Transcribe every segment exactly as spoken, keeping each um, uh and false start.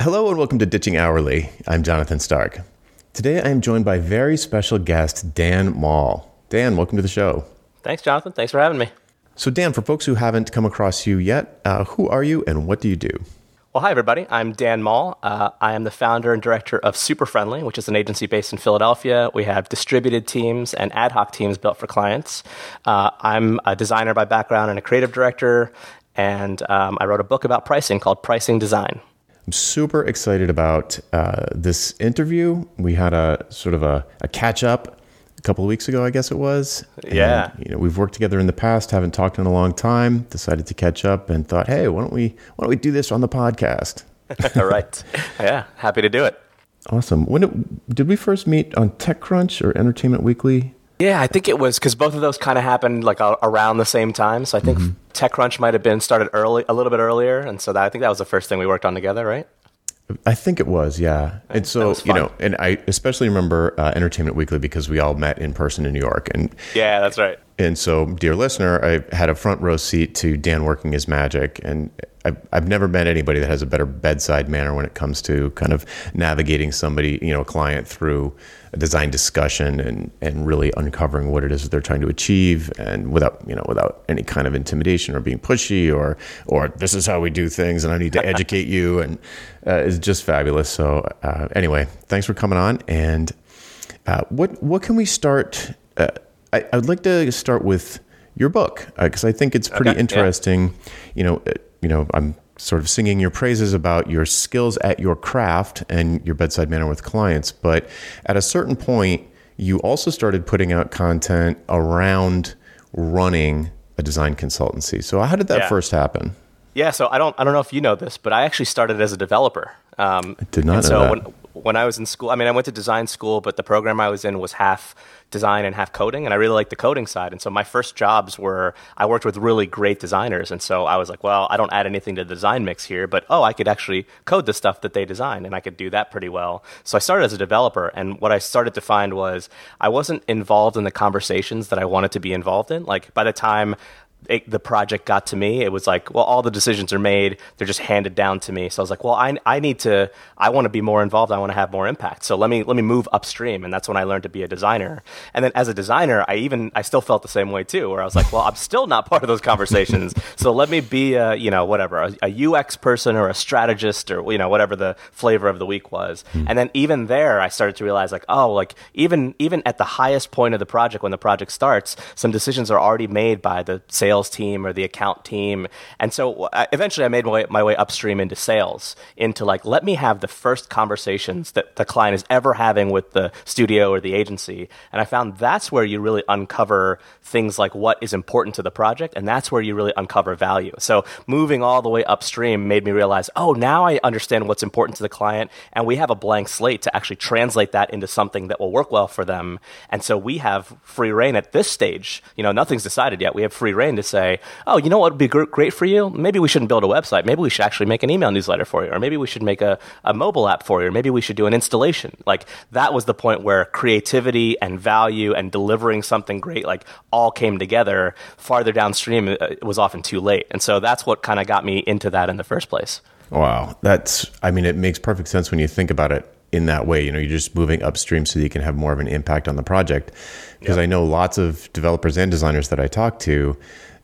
Hello and welcome to Ditching Hourly. I'm Jonathan Stark. Today I am joined by very special guest, Dan Mall. Dan, welcome to the show. Thanks, Jonathan. Thanks for having me. So Dan, for folks who haven't come across you yet, uh, who are you and what do you do? Well, hi, everybody. I'm Dan Mall. Uh, I am the founder and director of Super Friendly, which is an agency based in Philadelphia. We have distributed teams and ad hoc teams built for clients. Uh, I'm a designer by background and a creative director, and um, I wrote a book about pricing called Pricing Design. I'm super excited about uh, this interview. We had a sort of a, a catch-up a couple of weeks ago, I guess it was. Yeah. And, you know, we've worked together in the past, haven't talked in a long time, decided to catch up and thought, hey, why don't we why don't we do this on the podcast? All right. Yeah, happy to do it. Awesome. When it, did we first meet on TechCrunch or Entertainment Weekly? Yeah, I think it was because both of those kind of happened like a, around the same time. So I think mm-hmm. TechCrunch might have been started early, a little bit earlier. And so that, I think that was the first thing we worked on together, right? I think it was, yeah. And so, you know, and I especially remember uh, Entertainment Weekly because we all met in person in New York. And yeah, that's right. And so, dear listener, I had a front row seat to Dan working his magic. And I've, I've never met anybody that has a better bedside manner when it comes to kind of navigating somebody, you know, a client through a design discussion and, and really uncovering what it is that they're trying to achieve, and without, you know, without any kind of intimidation or being pushy or, or this is how we do things and I need to educate you. And uh, it's just fabulous. So uh, anyway, thanks for coming on. And uh, what, what can we start? Uh, I, I'd like to start with your book because uh, I think it's pretty okay, interesting. Yeah. You know, uh, you know, I'm sort of singing your praises about your skills at your craft and your bedside manner with clients. But at a certain point, you also started putting out content around running a design consultancy. So how did that yeah. first happen? Yeah, so I don't, I don't know if you know this, but I actually started as a developer. Um, I did not know so that. When, when I was in school, I mean, I went to design school, but the program I was in was half design and half coding, and I really liked the coding side. And so my first jobs were, I worked with really great designers, and so I was like, well, I don't add anything to the design mix here, but oh, I could actually code the stuff that they design, and I could do that pretty well. So I started as a developer, and what I started to find was I wasn't involved in the conversations that I wanted to be involved in. Like, by the time It, the project got to me, it was like, well, all the decisions are made. They're just handed down to me. So I was like, well, I, I need to, I want to be more involved. I want to have more impact. So let me, let me move upstream. And that's when I learned to be a designer. And then as a designer, I even, I still felt the same way too, where I was like, well, I'm still not part of those conversations. So let me be a, you know, whatever, a, a U X person or a strategist or, you know, whatever the flavor of the week was. Mm. And then even there, I started to realize like, oh, like even, even at the highest point of the project, when the project starts, some decisions are already made by the sales team or the account team. And so uh, eventually I made my way, my way upstream into sales, into like, let me have the first conversations that the client is ever having with the studio or the agency. And I found that's where you really uncover things like what is important to the project. And that's where you really uncover value. So moving all the way upstream made me realize, oh, now I understand what's important to the client. And we have a blank slate to actually translate that into something that will work well for them. And so we have free reign at this stage. You know, nothing's decided yet. We have free reign to say, oh, you know what would be great for you? Maybe we shouldn't build a website. Maybe we should actually make an email newsletter for you. Or maybe we should make a, a mobile app for you. Or maybe we should do an installation. Like, that was the point where creativity and value and delivering something great, like, all came together. Farther downstream, it was often too late. And so that's what kind of got me into that in the first place. Wow. That's, I mean, it makes perfect sense when you think about it in that way. You know, you're just moving upstream so that you can have more of an impact on the project. Because yep. I know lots of developers and designers that I talk to,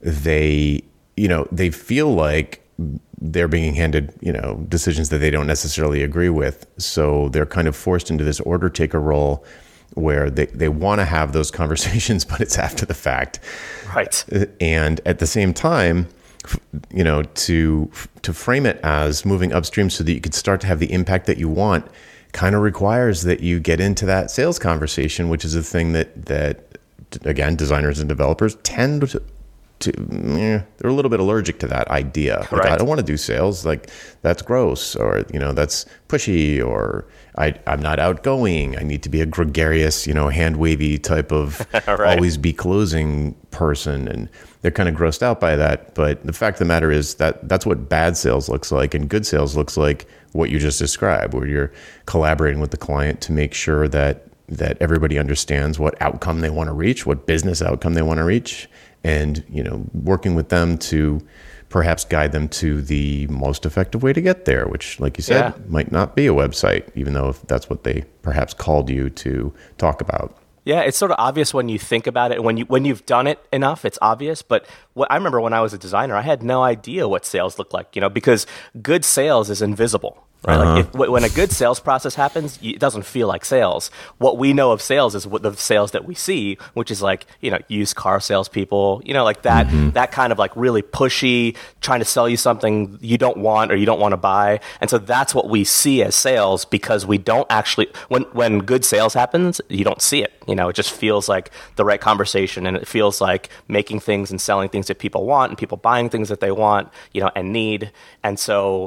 they, you know, they feel like they're being handed, you know, decisions that they don't necessarily agree with. So they're kind of forced into this order taker role where they, they want to have those conversations, but it's after the fact. Right. And at the same time, you know, to to frame it as moving upstream so that you could start to have the impact that you want kind of requires that you get into that sales conversation, which is a thing that, that again, designers and developers tend to, to eh, they're a little bit allergic to that idea. Like, right. I don't want to do sales. Like, that's gross, or, you know, that's pushy, or I, I'm not outgoing. I need to be a gregarious, you know, hand wavy type of right. always be closing person. And they're kind of grossed out by that. But the fact of the matter is that that's what bad sales looks like. And good sales looks like what you just described, where you're collaborating with the client to make sure that that everybody understands what outcome they want to reach, what business outcome they want to reach, and, you know, working with them to perhaps guide them to the most effective way to get there, which, like you said, Yeah. might not be a website, even though if that's what they perhaps called you to talk about. Yeah, it's sort of obvious when you think about it. When you when you've done it enough, it's obvious. But what, I remember when I was a designer, I had no idea what sales looked like. You know, because good sales is invisible. Right? Uh-huh. Like if, when a good sales process happens, it doesn't feel like sales. What we know of sales is what the sales that we see, which is like, you know, used car salespeople, you know, like that, mm-hmm. that kind of like really pushy, trying to sell you something you don't want or you don't want to buy. And so that's what we see as sales, because we don't actually, when, when good sales happens, you don't see it. You know, it just feels like the right conversation, and it feels like making things and selling things that people want and people buying things that they want, you know, and need. And so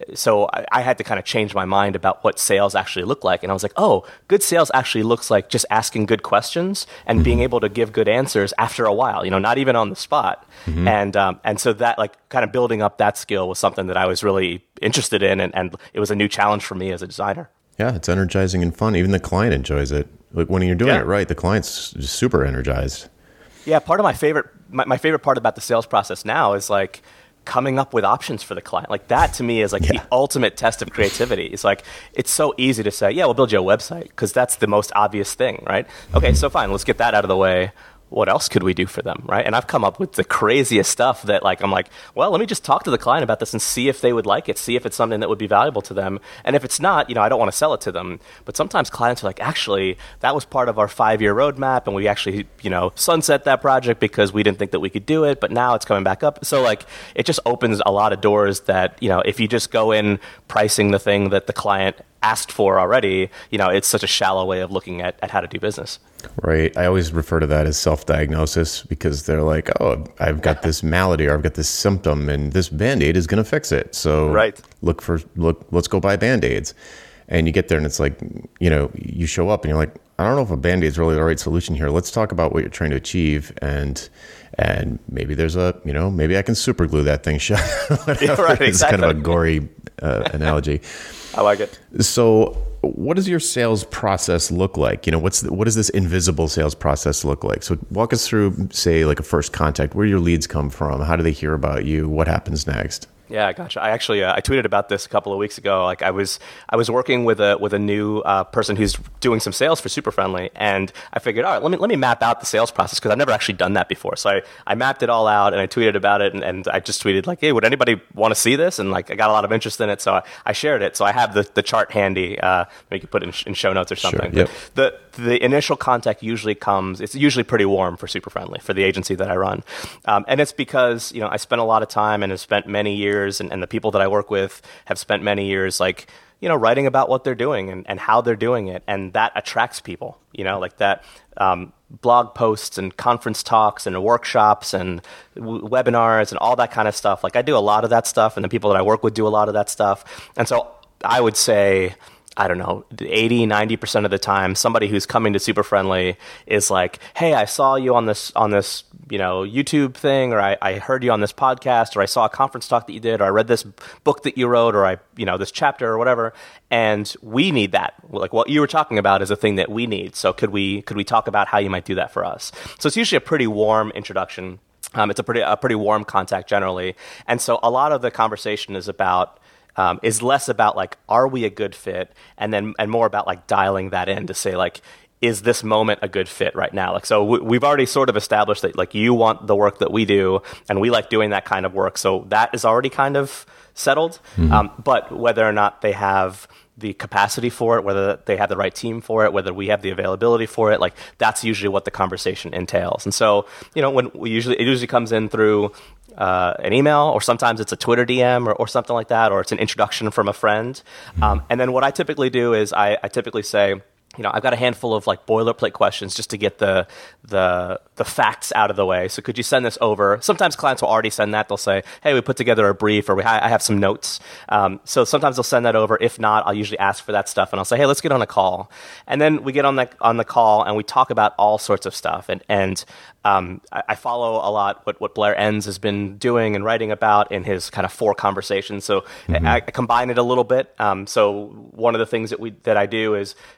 So I, I had to kind of change my mind about what sales actually look like. And I was like, oh, good sales actually looks like just asking good questions and mm-hmm. being able to give good answers after a while, you know, not even on the spot. Mm-hmm. And um, and so that, like, kind of building up that skill was something that I was really interested in. And, and it was a new challenge for me as a designer. Yeah, it's energizing and fun. Even the client enjoys it. Like when you're doing yeah. it right, the client's just super energized. Yeah, part of my favorite, my, my favorite part about the sales process now is like, coming up with options for the client. Like that to me is like yeah. the ultimate test of creativity. It's like, it's so easy to say, yeah, we'll build you a website because that's the most obvious thing, right? Okay, so fine, let's get that out of the way. What else could we do for them, right? And I've come up with the craziest stuff that, like, I'm like, well, let me just talk to the client about this and see if they would like it, see if it's something that would be valuable to them. And if it's not, you know, I don't want to sell it to them. But sometimes clients are like, actually, that was part of our five-year roadmap, and we actually, you know, sunset that project because we didn't think that we could do it, but now it's coming back up. So, like, it just opens a lot of doors that, you know, if you just go in pricing the thing that the client asked for already, you know, it's such a shallow way of looking at, at how to do business. Right. I always refer to that as self-diagnosis, because they're like, oh, I've got this malady or I've got this symptom and this Band-Aid is going to fix it. So right. look for, look, let's go buy Band-Aids. And you get there and it's like, you know, you show up and you're like, I don't know if a Band-Aid is really the right solution here. Let's talk about what you're trying to achieve. And, and maybe there's a, you know, maybe I can super glue that thing shut. Yeah, right, it's exactly. kind of a gory uh, analogy. I like it. So what does your sales process look like? You know, what's the, what does this invisible sales process look like? So walk us through, say, like a first contact. Where do your leads come from? How do they hear about you? What happens next? Yeah, gotcha. I actually uh, I tweeted about this a couple of weeks ago. Like I was I was working with a with a new uh, person who's doing some sales for Super Friendly, and I figured, all right, let me let me map out the sales process, because I've never actually done that before. So I, I mapped it all out and I tweeted about it, and, and I just tweeted like, hey, would anybody want to see this? And like I got a lot of interest in it, so I, I shared it. So I have the, the chart handy. Uh, maybe you could put it in, in show notes or something. Sure, yep. The the initial contact usually comes. It's usually pretty warm for Super Friendly, for the agency that I run, um, and it's because, you know, I spent a lot of time and have spent many years, and, and the people that I work with have spent many years, like, you know, writing about what they're doing and, and how they're doing it. And that attracts people, you know, like that um, blog posts and conference talks and workshops and w- webinars and all that kind of stuff. Like I do a lot of that stuff, and the people that I work with do a lot of that stuff. And so I would say, I don't know, eighty, ninety percent of the time, somebody who's coming to Super Friendly is like, hey, I saw you on this, on this, you know, YouTube thing, or I, I heard you on this podcast, or I saw a conference talk that you did, or I read this book that you wrote, or I, you know, this chapter or whatever. And we need that. Like what you were talking about is a thing that we need. So could we, could we talk about how you might do that for us? So it's usually a pretty warm introduction. Um, it's a pretty, a pretty warm contact generally. And so a lot of the conversation is about, Um, is less about like, are we a good fit, and then and more about like dialing that in to say like, is this moment a good fit right now? Like, so we, we've already sort of established that like you want the work that we do, and we like doing that kind of work, so that is already kind of settled. Mm-hmm. Um, but whether or not they have the capacity for it, whether they have the right team for it, whether we have the availability for it, like that's usually what the conversation entails. And so, you know, when we usually it usually comes in through Uh, an email, or sometimes it's a Twitter D M or, or something like that, or it's an introduction from a friend. Um, and then what I typically do is I, I typically say, you know, I've got a handful of like boilerplate questions just to get the the the facts out of the way. So could you send this over? Sometimes clients will already send that. They'll say, hey, we put together a brief, or we ha- I have some notes. Um, so sometimes they'll send that over. If not, I'll usually ask for that stuff, and I'll say, hey, let's get on a call. And then we get on the on the call and we talk about all sorts of stuff. And and um, I, I follow a lot what what Blair Enns has been doing and writing about in his kind of four conversations. So mm-hmm. I, I combine it a little bit. Um, so one of the things that we that I do is try to have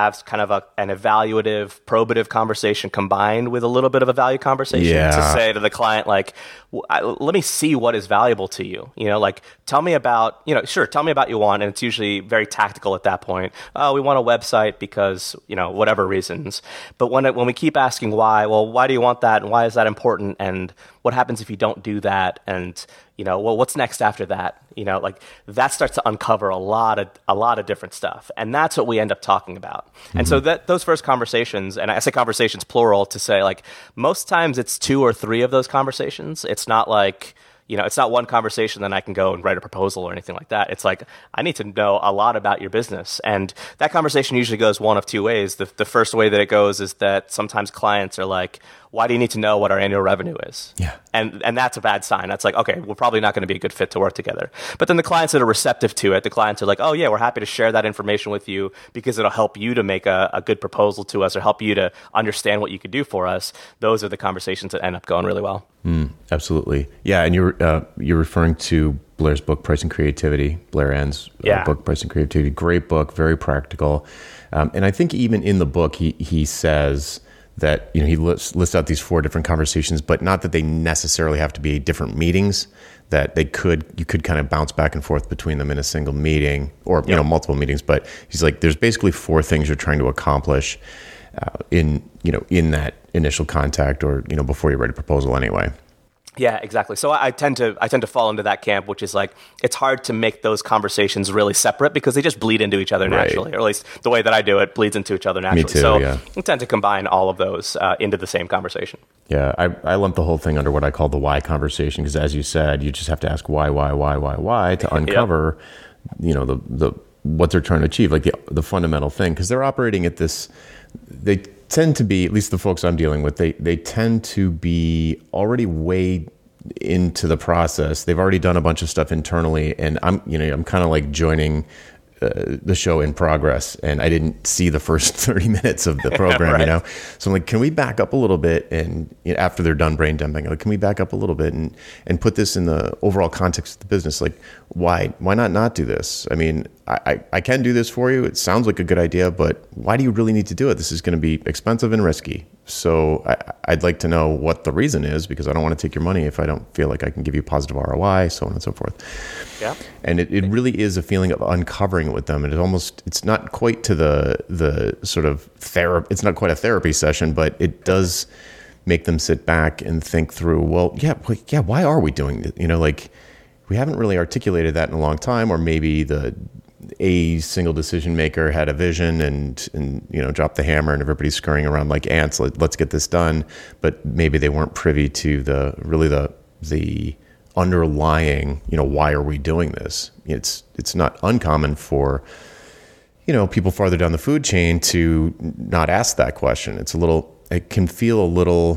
have kind of a, an evaluative, probative conversation combined with a little bit of a value conversation yeah. to say to the client, like, I, let me see what is valuable to you. You know, like, tell me about, you know, sure, tell me about what you want. And it's usually very tactical at that point. Oh, we want a website because, you know, whatever reasons. But when it, when we keep asking why, well, why do you want that? And why is that important? And what happens if you don't do that? And, you know, well, what's next after that? You know, like that starts to uncover a lot of a lot of different stuff, and that's what we end up talking about. Mm-hmm. And so that those first conversations, and I say conversations plural to say like most times it's two or three of those conversations. It's not like, you know, it's not one conversation, then I can go and write a proposal or anything like that. It's like, I need to know a lot about your business. And that conversation usually goes one of two ways. The, the first way that it goes is that sometimes clients are like, why do you need to know what our annual revenue is? Yeah. And and that's a bad sign. That's like, okay, we're probably not going to be a good fit to work together. But then the clients that are receptive to it, the clients are like, oh yeah, we're happy to share that information with you because it'll help you to make a, a good proposal to us or help you to understand what you could do for us. Those are the conversations that end up going really well. Mm, absolutely. Yeah. And you're, uh, you're referring to Blair's book, Price and Creativity, Blair Ann's uh, yeah. book, Price and Creativity. Great book, very practical. Um, and I think even in the book, he he says that, you know, he lists, lists out these four different conversations, but not that they necessarily have to be different meetings, that they could, you could kind of bounce back and forth between them in a single meeting or, yep. you know, multiple meetings. But he's like, there's basically four things you're trying to accomplish uh, in, you know, in that initial contact or, you know, before you write a proposal anyway. Yeah, exactly. So I tend to I tend to fall into that camp, which is like it's hard to make those conversations really separate because they just bleed into each other naturally, right. or at least the way that I do it bleeds into each other naturally. Me too, so yeah. I tend to combine all of those uh, into the same conversation. Yeah, I, I lump the whole thing under what I call the why conversation because, as you said, you just have to ask why, why, why, why, why to uncover, yep. you know, the the what they're trying to achieve, like the the fundamental thing, because they're operating at this. They tend to be, at least the folks I'm dealing with, they they tend to be already way into the process. They've already done a bunch of stuff internally, and I'm, you know, I'm kind of like joining uh, the show in progress, and I didn't see the first thirty minutes of the program, right. you know. So I'm like, can we back up a little bit? And you know, after they're done brain dumping, like, can we back up a little bit and and put this in the overall context of the business? Like, why why not not do this? I mean, I, I, I can do this for you. It sounds like a good idea, but why do you really need to do it? This is going to be expensive and risky. So I, I'd like to know what the reason is, because I don't want to take your money if I don't feel like I can give you positive R O I, so on and so forth. Yeah. And it, it really is a feeling of uncovering it with them. And it almost, it's not quite to the the sort of therapy, it's not quite a therapy session, but it does make them sit back and think through, well, yeah, yeah, why are we doing this? You know, like we haven't really articulated that in a long time, or maybe the a single decision maker had a vision and, and, you know, dropped the hammer and everybody's scurrying around like ants. Let, let's get this done. But maybe they weren't privy to the, really the, the underlying, you know, why are we doing this? It's, it's not uncommon for, you know, people farther down the food chain to not ask that question. It's a little, it can feel a little,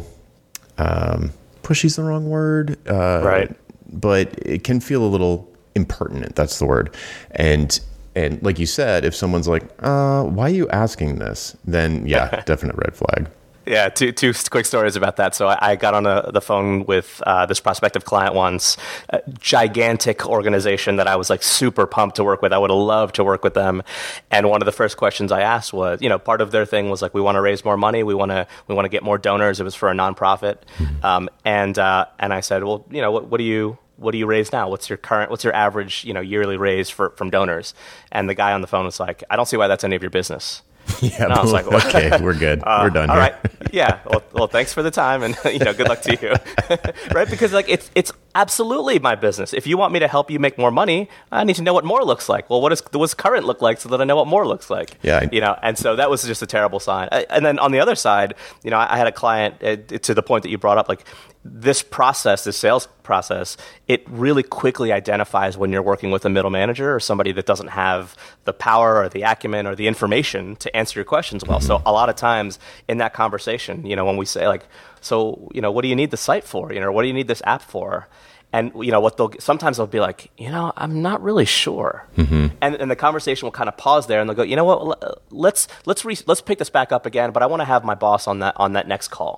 um, pushy's the wrong word. Uh, right. But it can feel a little impertinent. That's the word. And, And like you said, if someone's like, uh, why are you asking this? Then, yeah, definite red flag. Yeah, two two quick stories about that. So I, I got on a, the phone with uh, this prospective client once, a gigantic organization that I was like super pumped to work with. I would have loved to work with them. And one of the first questions I asked was, you know, part of their thing was like, we want to raise more money. We want to we want to get more donors. It was for a nonprofit. Mm-hmm. Um, and uh, and I said, well, you know, what, what do you what do you raise now? What's your current, what's your average, you know, yearly raise for, from donors? And the guy on the phone was like, I don't see why that's any of your business. Yeah, and I was like, well, okay, we're good. Uh, we're done all here. Right. Yeah. Well, well, thanks for the time, and you know, good luck to you. Right? Because like it's it's absolutely my business. If you want me to help you make more money, I need to know what more looks like. Well, what does what's current look like, so that I know what more looks like. Yeah. I, you know, and so that was just a terrible sign. And then on the other side, you know, I had a client uh, to the point that you brought up, like this process, this sales process, it really quickly identifies when you're working with a middle manager or somebody that doesn't have the power or the acumen or the information to answer your questions well. Mm-hmm. So a lot of times in that conversation, you know, when we say like, so, you know, what do you need the site for? You know, what do you need this app for? And, you know, what they'll, sometimes they'll be like, you know, I'm not really sure. Mm-hmm. And and the conversation will kind of pause there and they'll go, you know what, let's, let's, re- let's pick this back up again, but I want to have my boss on that, on that next call.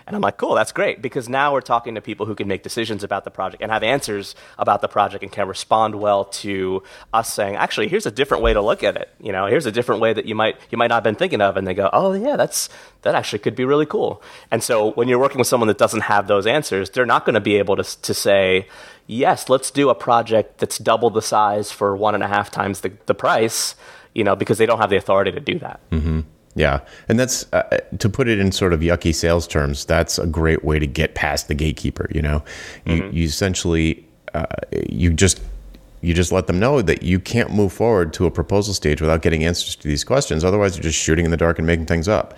And I'm like, cool, that's great, because now we're talking to people who can make decisions about the project and have answers about the project and can respond well to us saying, actually, here's a different way to look at it. You know, here's a different way that you might you might not have been thinking of. And they go, oh yeah, that's that actually could be really cool. And so when you're working with someone that doesn't have those answers, they're not going to be able to to say, yes, let's do a project that's double the size for one and a half times the, the price, you know, because they don't have the authority to do that. Mm-hmm. Yeah. And that's, uh, to put it in sort of yucky sales terms, that's a great way to get past the gatekeeper. You know, you, mm-hmm. you essentially, uh, you just, you just let them know that you can't move forward to a proposal stage without getting answers to these questions. Otherwise, you're just shooting in the dark and making things up.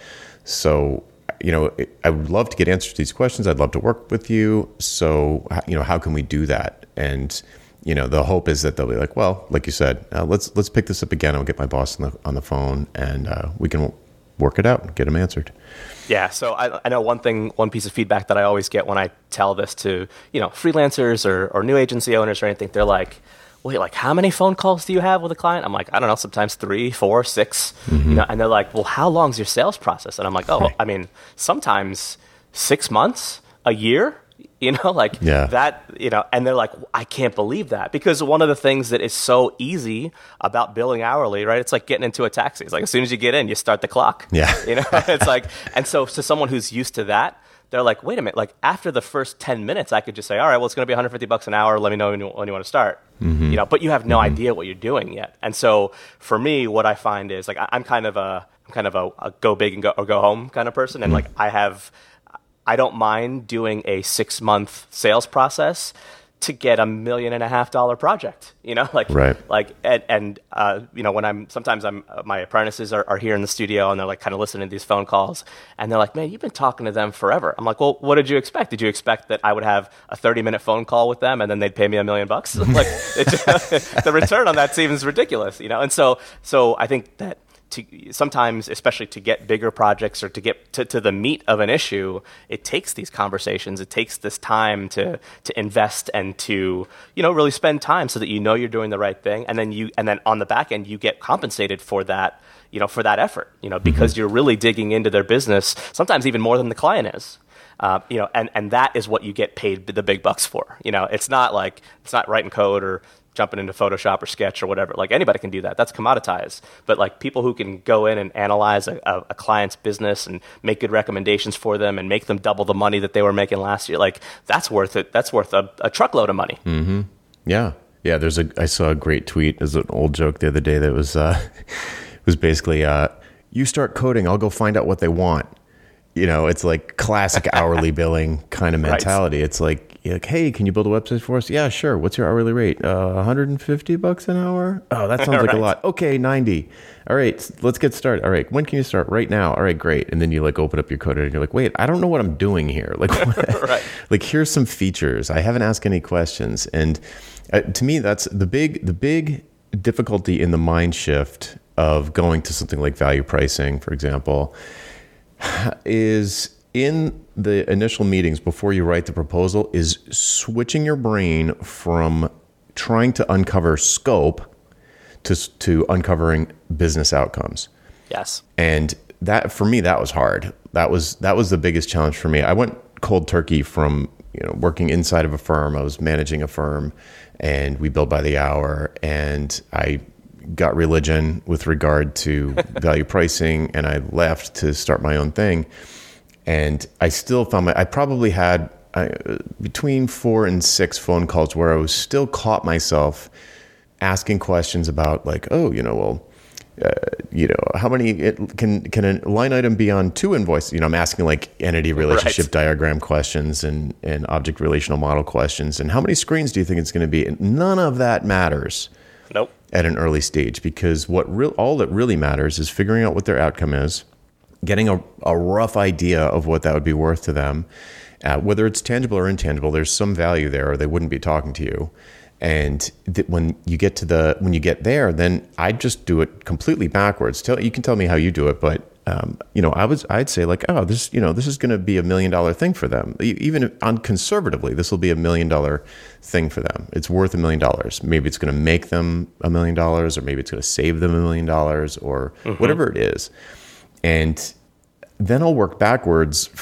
So, you know, I would love to get answers to these questions. I'd love to work with you. So, you know, how can we do that? And, you know, the hope is that they'll be like, well, like you said, uh, let's let's pick this up again. I'll get my boss on the on the phone, and uh, we can work it out and get them answered. Yeah. So I, I know one thing, one piece of feedback that I always get when I tell this to, you know, freelancers or, or new agency owners or anything, they're like, wait, like how many phone calls do you have with a client? I'm like, I don't know, sometimes three, four, six, mm-hmm. you know, and they're like, well, how long's your sales process? And I'm like, oh, I mean, sometimes six months, a year, you know, like yeah. that, you know, and they're like, I can't believe that, because one of the things that is so easy about billing hourly, right? It's like getting into a taxi. It's like, as soon as you get in, you start the clock. Yeah. You know, it's like, and so to someone who's used to that, they're like, wait a minute, like after the first ten minutes, I could just say, all right, well, it's going to be one hundred fifty bucks an hour. Let me know when you, when you want to start. Mm-hmm. You know, but you have no mm-hmm. idea what you're doing yet. And so for me, what I find is like, I, I'm kind of a, I'm kind of a, a go big and go, or go home kind of person. And mm-hmm. like, I have, I don't mind doing a six month sales process to get a million and a half dollar project, you know, like, right. like, and, and uh, you know, when I'm, sometimes I'm, uh, my apprentices are, are here in the studio and they're like kind of listening to these phone calls and they're like, man, you've been talking to them forever. I'm like, well, what did you expect? Did you expect that I would have a thirty minute phone call with them and then they'd pay me a million bucks? Like it, the return on that seems ridiculous, you know? And so, so I think that, to sometimes, especially to get bigger projects or to get to, to the meat of an issue, it takes these conversations. It takes this time to to invest and to, you know, really spend time so that you know you're doing the right thing. And then you and then on the back end, you get compensated for that, you know, for that effort, you know, because mm-hmm. you're really digging into their business, sometimes even more than the client is. Uh, you know, and, and that is what you get paid the big bucks for. You know, it's not like it's not writing code or jumping into Photoshop or Sketch or whatever. Like anybody can do that. That's commoditized. But like people who can go in and analyze a, a, a client's business and make good recommendations for them and make them double the money that they were making last year, like that's worth it. That's worth a, a truckload of money. Mm-hmm. Yeah. Yeah. There's a, I saw a great tweet. There's an old joke the other day that was, uh, was basically, uh, you start coding, I'll go find out what they want. You know, it's like classic hourly billing kind of mentality. Right. It's like, you're like, hey, can you build a website for us? Yeah, sure. What's your hourly rate? Uh, one hundred fifty bucks an hour? Oh, that sounds like right. a lot. Okay, ninety. All right, let's get started. All right, when can you start? Right now. All right, great. And then you like open up your code and you're like, wait, I don't know what I'm doing here. Like, what? Right. Like here's some features. I haven't asked any questions. And uh, to me, that's the big, the big difficulty in the mind shift of going to something like value pricing, for example, is in the initial meetings before you write the proposal is switching your brain from trying to uncover scope to to uncovering business outcomes. Yes. And that for me that was hard. That was that was the biggest challenge for me. I went cold turkey from, you know, working inside of a firm. I was managing a firm and we billed by the hour, and I got religion with regard to value pricing, and I left to start my own thing. And I still found my, I probably had uh, between four and six phone calls where I was still caught myself asking questions about like, oh, you know, well, uh, you know, how many, it, can can a line item be on two invoices? You know, I'm asking like entity relationship right. diagram questions and, and object relational model questions. And how many screens do you think it's going to be? And none of that matters. Nope. At an early stage, because what real all that really matters is figuring out what their outcome is, getting a, a rough idea of what that would be worth to them, uh, whether it's tangible or intangible. There's some value there, or they wouldn't be talking to you. And th- when you get to the when you get there, then I just do it completely backwards. Tell you can tell me how you do it, but um, you know, I was I'd say like, oh, this you know this is going to be a million dollar thing for them. Even on conservatively, this will be a million dollar thing for them. It's worth a million dollars. Maybe it's going to make them a million dollars, or maybe it's going to save them a million dollars, or mm-hmm. whatever it is. And then I'll work backwards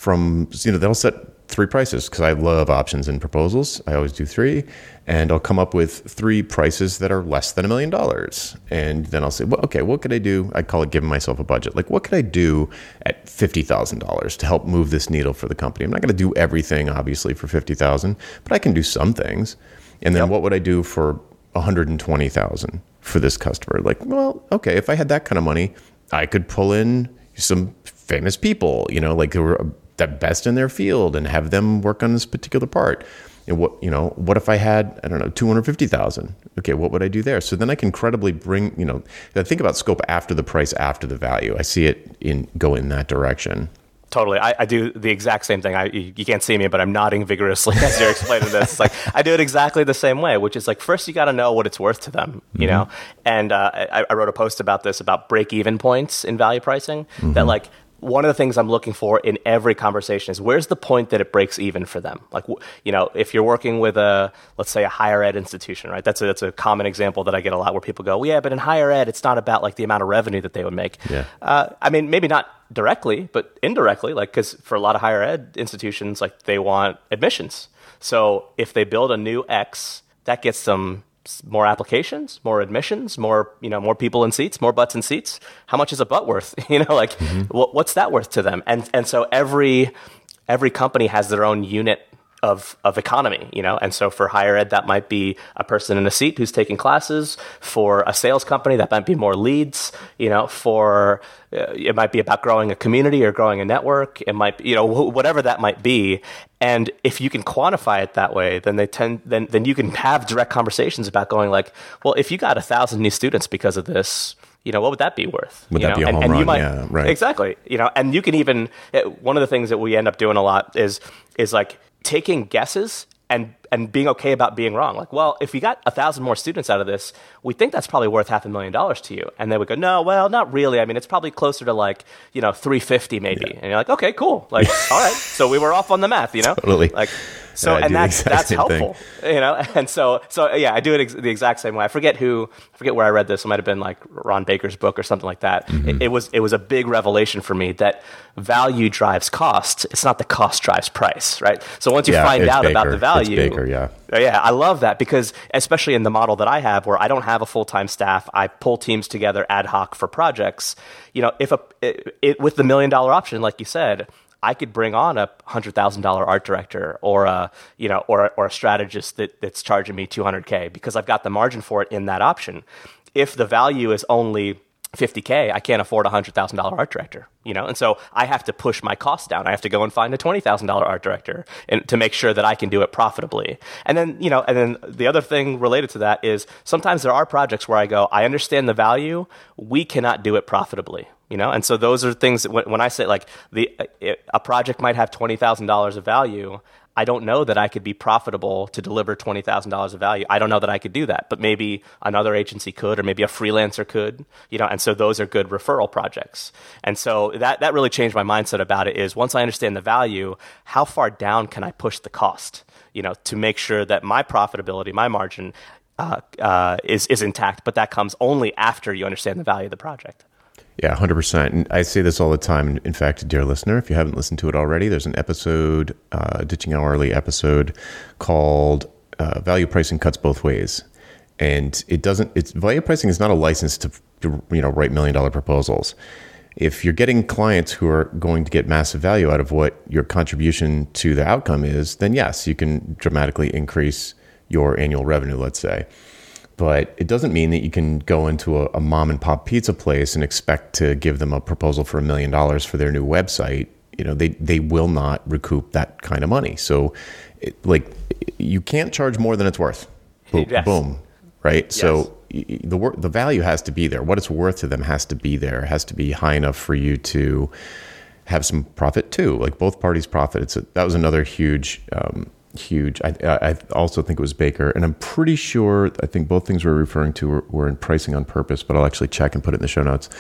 from, you know, they'll set three prices because I love options and proposals. I always do three, and I'll come up with three prices that are less than a million dollars. And then I'll say, well, okay, what could I do? I call it giving myself a budget. Like, what could I do at fifty thousand dollars to help move this needle for the company? I'm not going to do everything, obviously, for fifty thousand dollars, but I can do some things. And then yep. what would I do for one hundred twenty thousand dollars for this customer? Like, well, okay, if I had that kind of money, I could pull in some famous people, you know, like who were the best in their field and have them work on this particular part. And what, you know, what if I had, I don't know, two hundred fifty thousand? Okay, what would I do there? So then I can credibly bring, you know, I think about scope after the price, after the value. I see it in go in that direction. Totally. I, I do the exact same thing. I, you, you can't see me, but I'm nodding vigorously as you're explaining this. It's like, I do it exactly the same way, which is like, first you got to know what it's worth to them, you mm-hmm. know? And uh, I, I wrote a post about this, about break-even points in value pricing, mm-hmm. that like, one of the things I'm looking for in every conversation is where's the point that it breaks even for them? Like, you know, if you're working with a, let's say a higher ed institution, right? That's a, that's a common example that I get a lot where people go, well, yeah, but in higher ed, it's not about like the amount of revenue that they would make. Yeah. Uh, I mean, maybe not directly, but indirectly, like, because for a lot of higher ed institutions, like they want admissions. So if they build a new X, that gets them more applications, more admissions, more, you know, more people in seats, more butts in seats. How much is a butt worth? You know, like mm-hmm. what, what's that worth to them? And and so every every company has their own unit of of economy, you know. And so for higher ed, that might be a person in a seat who's taking classes. For a sales company, that might be more leads. You know, for uh, it might be about growing a community or growing a network. It might be, you know, wh- whatever that might be. And if you can quantify it that way, then they tend then then you can have direct conversations about going like, well, if you got a thousand new students because of this, you know, what would that be worth? Would you that know? be a and, home and run? You might, yeah, right. Exactly. You know, and you can even, one of the things that we end up doing a lot is is like taking guesses and and being okay about being wrong. Like, well, if you got a thousand more students out of this, we think that's probably worth half a million dollars to you. And they would go, no, well, not really. I mean, it's probably closer to like, you know, three fifty maybe. Yeah. And you're like, okay, cool. Like, all right. So we were off on the math, you know? Totally. Like, so, yeah, and that's, that's helpful, thing. You know? And so, so yeah, I do it ex- the exact same way. I forget who, I forget where I read this. It might've been like Ron Baker's book or something like that. Mm-hmm. It, it was, it was a big revelation for me that value drives cost. It's not the cost drives price, right? So once you yeah, find out Baker. about the value, it's Baker, yeah. Yeah, I love that because especially in the model that I have where I don't have a full-time staff, I pull teams together ad hoc for projects. You know, if a it, it, with the million dollar option, like you said, I could bring on a one hundred thousand dollars art director or a, you know, or or a strategist that that's charging me two hundred K because I've got the margin for it in that option. If the value is only fifty K, I can't afford a one hundred thousand dollars art director, you know? And so I have to push my costs down. I have to go and find a twenty thousand dollars art director and to make sure that I can do it profitably. And then, you know, and then the other thing related to that is sometimes there are projects where I go, I understand the value, we cannot do it profitably. You know, and so those are things that when I say like the a project might have twenty thousand dollars of value, I don't know that I could be profitable to deliver twenty thousand dollars of value. I don't know that I could do that, but maybe another agency could, or maybe a freelancer could, you know, and so those are good referral projects. And so that, that really changed my mindset about it is once I understand the value, how far down can I push the cost, you know, to make sure that my profitability, my margin uh, uh, is, is intact, but that comes only after you understand the value of the project. Yeah, one hundred percent. And I say this all the time. In fact, dear listener, if you haven't listened to it already, there's an episode, uh, Ditching Hourly episode called uh, Value Pricing Cuts Both Ways. And it doesn't, it's value pricing is not a license to, to you know, write million dollar proposals. If you're getting clients who are going to get massive value out of what your contribution to the outcome is, then yes, you can dramatically increase your annual revenue, let's say. But it doesn't mean that you can go into a, a mom and pop pizza place and expect to give them a proposal for a million dollars for their new website. You know, they, they will not recoup that kind of money. So it, like you can't charge more than it's worth. Boom, yes. boom right? Yes. So the the value has to be there. What it's worth to them has to be there. It has to be high enough for you to have some profit too. Like both parties profit. It's a, that was another huge um, huge. I, I also think it was Baker, and I'm pretty sure, I think both things we're referring to were, were in Pricing on Purpose, but I'll actually check and put it in the show notes.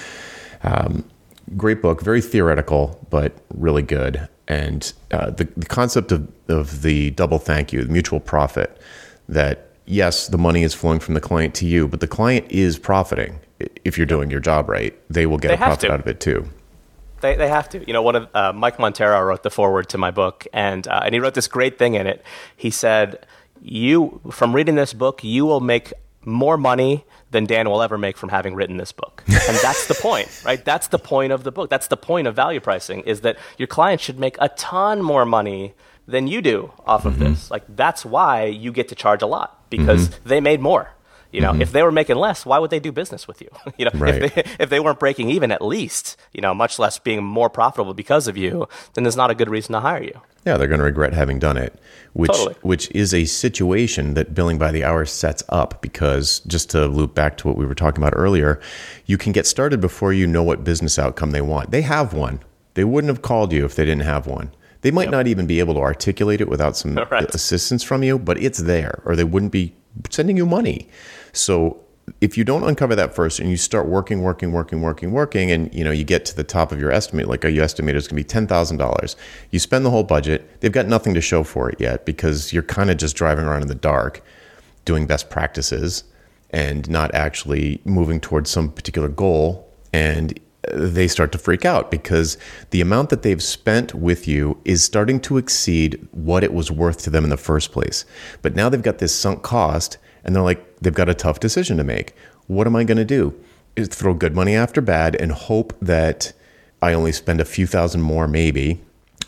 Um, great book, very theoretical, but really good. And uh, the, the concept of, of the double thank you, the mutual profit, that yes, the money is flowing from the client to you, but the client is profiting. If you're doing your job right, they will get they a profit out of it too. They they have to. You know, one of uh, Mike Montero wrote the foreword to my book, and uh, and he wrote this great thing in it. He said, "You from reading this book, you will make more money than Dan will ever make from having written this book." And that's the point, right? That's the point of the book. That's the point of value pricing, is that your client should make a ton more money than you do off of mm-hmm. this. Like, that's why you get to charge a lot, because mm-hmm. they made more. You know, mm-hmm. if they were making less, why would they do business with you? you know, right. if they if they weren't breaking even at least, you know, much less being more profitable because of you, then there's not a good reason to hire you. Yeah, they're going to regret having done it, which Totally. which is a situation that billing by the hour sets up, because just to loop back to what we were talking about earlier, you can get started before you know what business outcome they want. They have one. They wouldn't have called you if they didn't have one. They might yep. not even be able to articulate it without some right. assistance from you, but it's there, or they wouldn't be sending you money. So if you don't uncover that first and you start working, working, working, working, working, and you know you get to the top of your estimate, like you estimate it's going to be ten thousand dollars. You spend the whole budget. They've got nothing to show for it yet, because you're kind of just driving around in the dark, doing best practices and not actually moving towards some particular goal. And they start to freak out, because the amount that they've spent with you is starting to exceed what it was worth to them in the first place. But now they've got this sunk cost, and they're like, they've got a tough decision to make. What am I going to do? Is throw good money after bad and hope that I only spend a few thousand more maybe,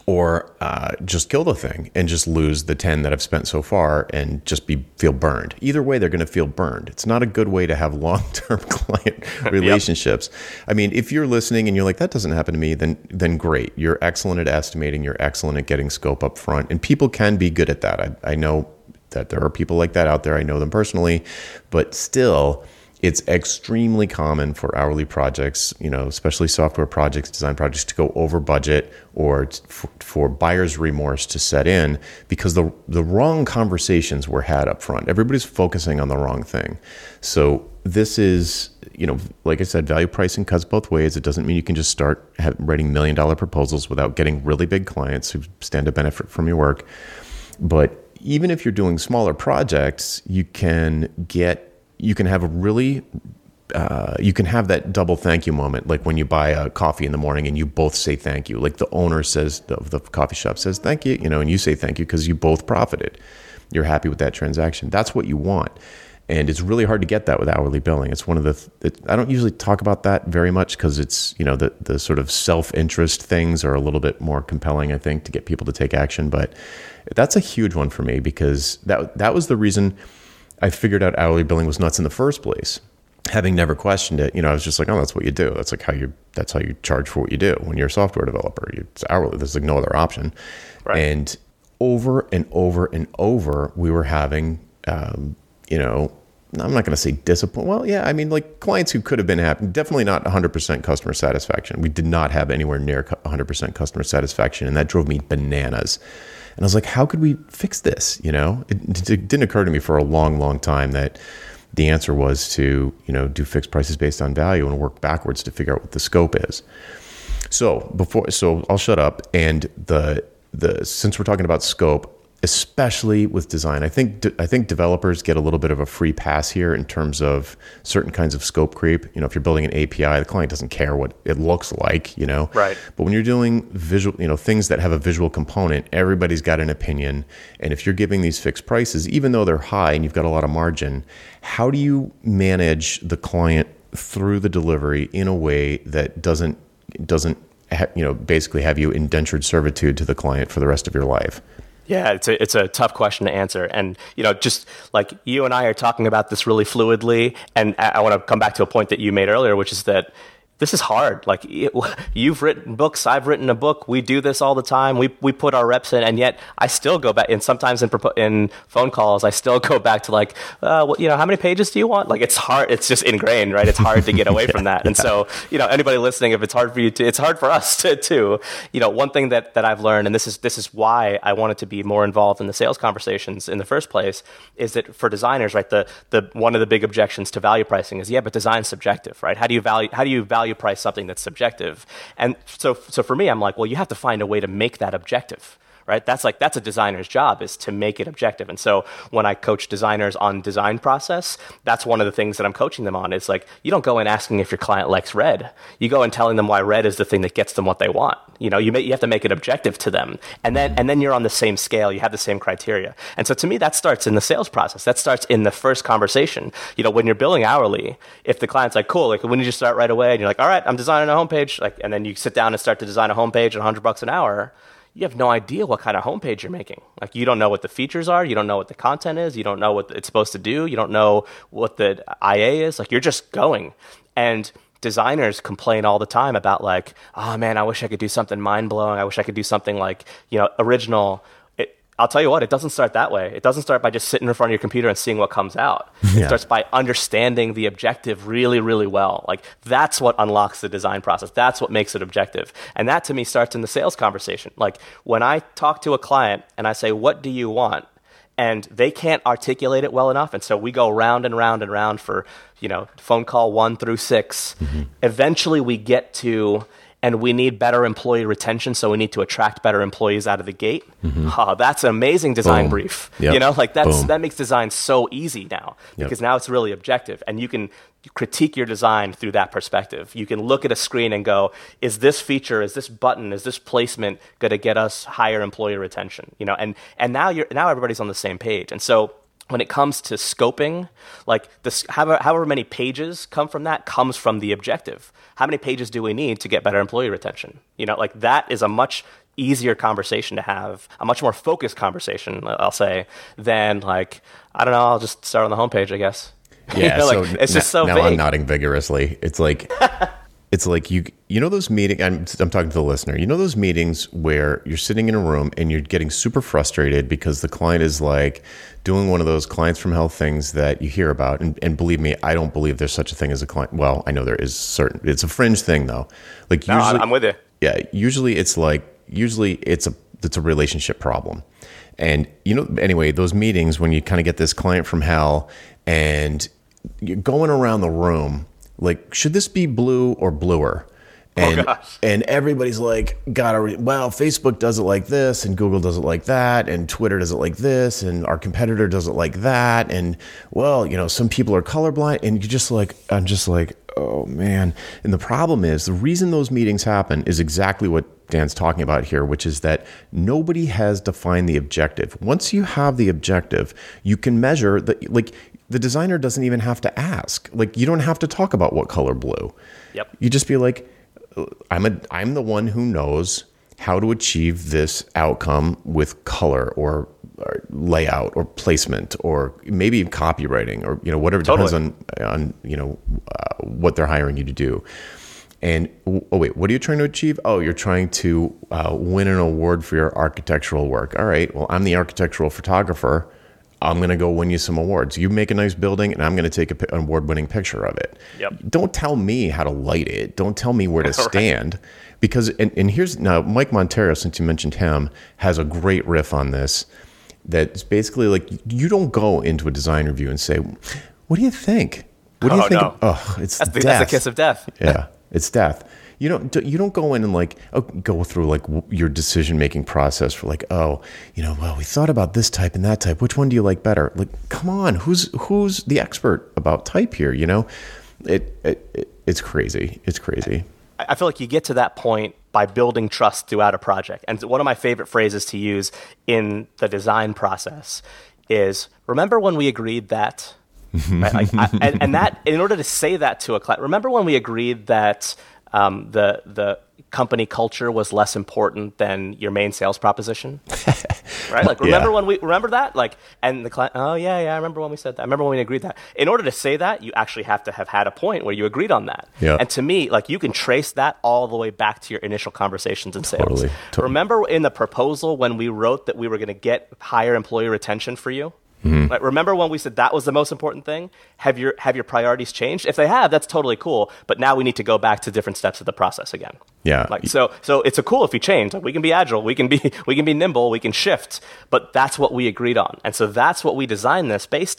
or uh, just kill the thing and just lose the ten that I've spent so far and just be feel burned. Either way, they're going to feel burned. It's not a good way to have long-term client relationships. Yep. I mean, if you're listening and you're like, that doesn't happen to me, then then great. You're excellent at estimating. You're excellent at getting scope up front. And people can be good at that. I, I know that there are people like that out there. I know them personally. But still, it's extremely common for hourly projects, you know, especially software projects, design projects, to go over budget, or t- for, for buyer's remorse to set in, because the the wrong conversations were had up front. Everybody's focusing on the wrong thing. So this is, you know, like I said, value pricing cuts both ways. It doesn't mean you can just start have, writing million dollar proposals without getting really big clients who stand to benefit from your work. But even if you're doing smaller projects, you can get you can have a really, uh, you can have that double thank you moment, like when you buy a coffee in the morning and you both say thank you. Like the owner says, of the coffee shop says thank you, you know, and you say thank you because you both profited. You're happy with that transaction. That's what you want. And it's really hard to get that with hourly billing. It's one of the, it, I don't usually talk about that very much, because it's, you know, the, the sort of self-interest things are a little bit more compelling, I think, to get people to take action. But that's a huge one for me, because that that was the reason I figured out hourly billing was nuts in the first place. Having never questioned it, you know, I was just like, oh, that's what you do. That's like how you, that's how you charge for what you do. When you're a software developer, it's hourly. There's like no other option. Right. And over and over and over, we were having, um, you know, I'm not going to say disappoint. Well, yeah, I mean, like clients who could have been happy, definitely not one hundred percent customer satisfaction. We did not have anywhere near one hundred percent customer satisfaction. And that drove me bananas. And I was like, how could we fix this? You know, it, it didn't occur to me for a long, long time that the answer was to, you know, do fixed prices based on value and work backwards to figure out what the scope is. So before, so I'll shut up. And the, the, since we're talking about scope, especially with design, I think, I think developers get a little bit of a free pass here in terms of certain kinds of scope creep. You know, if you're building an A P I, the client doesn't care what it looks like, you know, right. But when you're doing visual, you know, things that have a visual component, everybody's got an opinion. And if you're giving these fixed prices, even though they're high and you've got a lot of margin, how do you manage the client through the delivery in a way that doesn't, doesn't, ha- you know, basically have you indentured servitude to the client for the rest of your life? Yeah, it's a it's a tough question to answer. And, you know, just like you and I are talking about this really fluidly, and I, I want to come back to a point that you made earlier, which is that this is hard. Like, it, you've written books, I've written a book. We do this all the time. We we put our reps in, and yet I still go back. And sometimes in in phone calls, I still go back to like, uh, well, you know, how many pages do you want? Like, it's hard. It's just ingrained, right? It's hard to get away yeah, from that. And yeah. so, you know, anybody listening, if it's hard for you to, it's hard for us to too. You know, one thing that that I've learned, and this is this is why I wanted to be more involved in the sales conversations in the first place, is that for designers, right, the the one of the big objections to value pricing is, yeah, but design's subjective, right? How do you value how do you value price something that's subjective? And so so for me, I'm like, well, you have to find a way to make that objective, right? That's like, that's a designer's job, is to make it objective. And so when I coach designers on design process, that's one of the things that I'm coaching them on. It's like, you don't go in asking if your client likes red. You go in telling them why red is the thing that gets them what they want. You know, you may, you have to make it objective to them. And then, and then you're on the same scale. You have the same criteria. And so to me, that starts in the sales process. That starts in the first conversation. You know, when you're billing hourly, if the client's like, cool, like, when did you start right away? And you're like, all right, I'm designing a homepage. Like, and then you sit down and start to design a homepage at one hundred bucks an hour. You have no idea what kind of homepage you're making. Like, you don't know what the features are. You don't know what the content is. You don't know what it's supposed to do. You don't know what the I A is. Like, you're just going. And designers complain all the time about like, oh man, I wish I could do something mind blowing. I wish I could do something like, you know, original. It, I'll tell you what, it doesn't start that way. It doesn't start by just sitting in front of your computer and seeing what comes out. Yeah. It starts by understanding the objective really, really well. Like, that's what unlocks the design process. That's what makes it objective. And that to me starts in the sales conversation. Like, when I talk to a client and I say, what do you want? And they can't articulate it well enough. And so we go round and round and round for, you know, phone call one through six. Mm-hmm. Eventually we get to, and we need better employee retention, so we need to attract better employees out of the gate. Mm-hmm. Oh, that's an amazing design Boom. brief. Yep. You know, like that's Boom. that makes design so easy now, because yep. now it's really objective, and you can critique your design through that perspective. You can look at a screen and go, is this feature, is this button, is this placement going to get us higher employee retention? You know, and and now you're now everybody's on the same page. And so when it comes to scoping, like this, however, however many pages come from that comes from the objective. How many pages do we need to get better employee retention? You know, like that is a much easier conversation to have, a much more focused conversation, I'll say, than like, I don't know, I'll just start on the homepage, I guess. Yeah, you know, so like, it's just so now vague. I'm nodding vigorously. It's like, it's like you, you know those meetings, I'm, I'm talking to the listener, you know those meetings where you're sitting in a room and you're getting super frustrated because the client is like doing one of those clients from hell things that you hear about. And, and believe me, I don't believe there's such a thing as a client. Well, I know there is certain, it's a fringe thing though. Like no, usually, I'm with you. Yeah, usually it's like, usually it's a, it's a relationship problem. And, you know, anyway, those meetings when you kind of get this client from hell and you're going around the room, like, should this be blue or bluer? And, oh and everybody's like, gotta, re- well, Facebook does it like this, and Google does it like that, and Twitter does it like this, and our competitor does it like that. And, well, you know, some people are colorblind, and you're just like, I'm just like, oh man. And the problem is, the reason those meetings happen is exactly what Dan's talking about here, which is that nobody has defined the objective. Once you have the objective, you can measure that, like, the designer doesn't even have to ask. Like, you don't have to talk about what color blue. Yep. You just be like, I'm a I'm the one who knows how to achieve this outcome with color or, or layout or placement or maybe copywriting or, you know, whatever. Totally. Depends on on you know uh, what they're hiring you to do. And oh wait, what are you trying to achieve? Oh, you're trying to uh, win an award for your architectural work. All right. Well, I'm the architectural photographer. I'm going to go win you some awards. You make a nice building, and I'm going to take a, an award-winning picture of it. Yep. Don't tell me how to light it. Don't tell me where to stand. Right. Because, and, and here's, now, Mike Monteiro, since you mentioned him, has a great riff on this. That's basically like, you don't go into a design review and say, what do you think? What do you oh, think? No. Of, oh, it's that's the, death. That's the kiss of death. Yeah, it's death. You don't you don't go in and like oh, go through like your decision making process for like, oh, you know, well, we thought about this type and that type. Which one do you like better? Like, come on, who's who's the expert about type here? You know, it, it, it it's crazy. It's crazy. I feel like you get to that point by building trust throughout a project. And one of my favorite phrases to use in the design process is, remember when we agreed that. Right? Like, I, and, and that, in order to say that to a client, remember when we agreed that um, the the company culture was less important than your main sales proposition, right? Like, remember yeah. when we remember that? Like, and the client, oh yeah, yeah, I remember when we said that. I remember when we agreed that. In order to say that, you actually have to have had a point where you agreed on that. Yeah. And to me, like, you can trace that all the way back to your initial conversations in sales. Totally, totally. Remember in the proposal when we wrote that we were going to get higher employee retention for you? Mm-hmm. Like, remember when we said that was the most important thing? Have your have your priorities changed? If they have, that's totally cool. But now we need to go back to different steps of the process again. Yeah. Like, so so it's a cool if you change. Like, we can be agile, we can be we can be nimble, we can shift. But that's what we agreed on, and so that's what we designed this based on.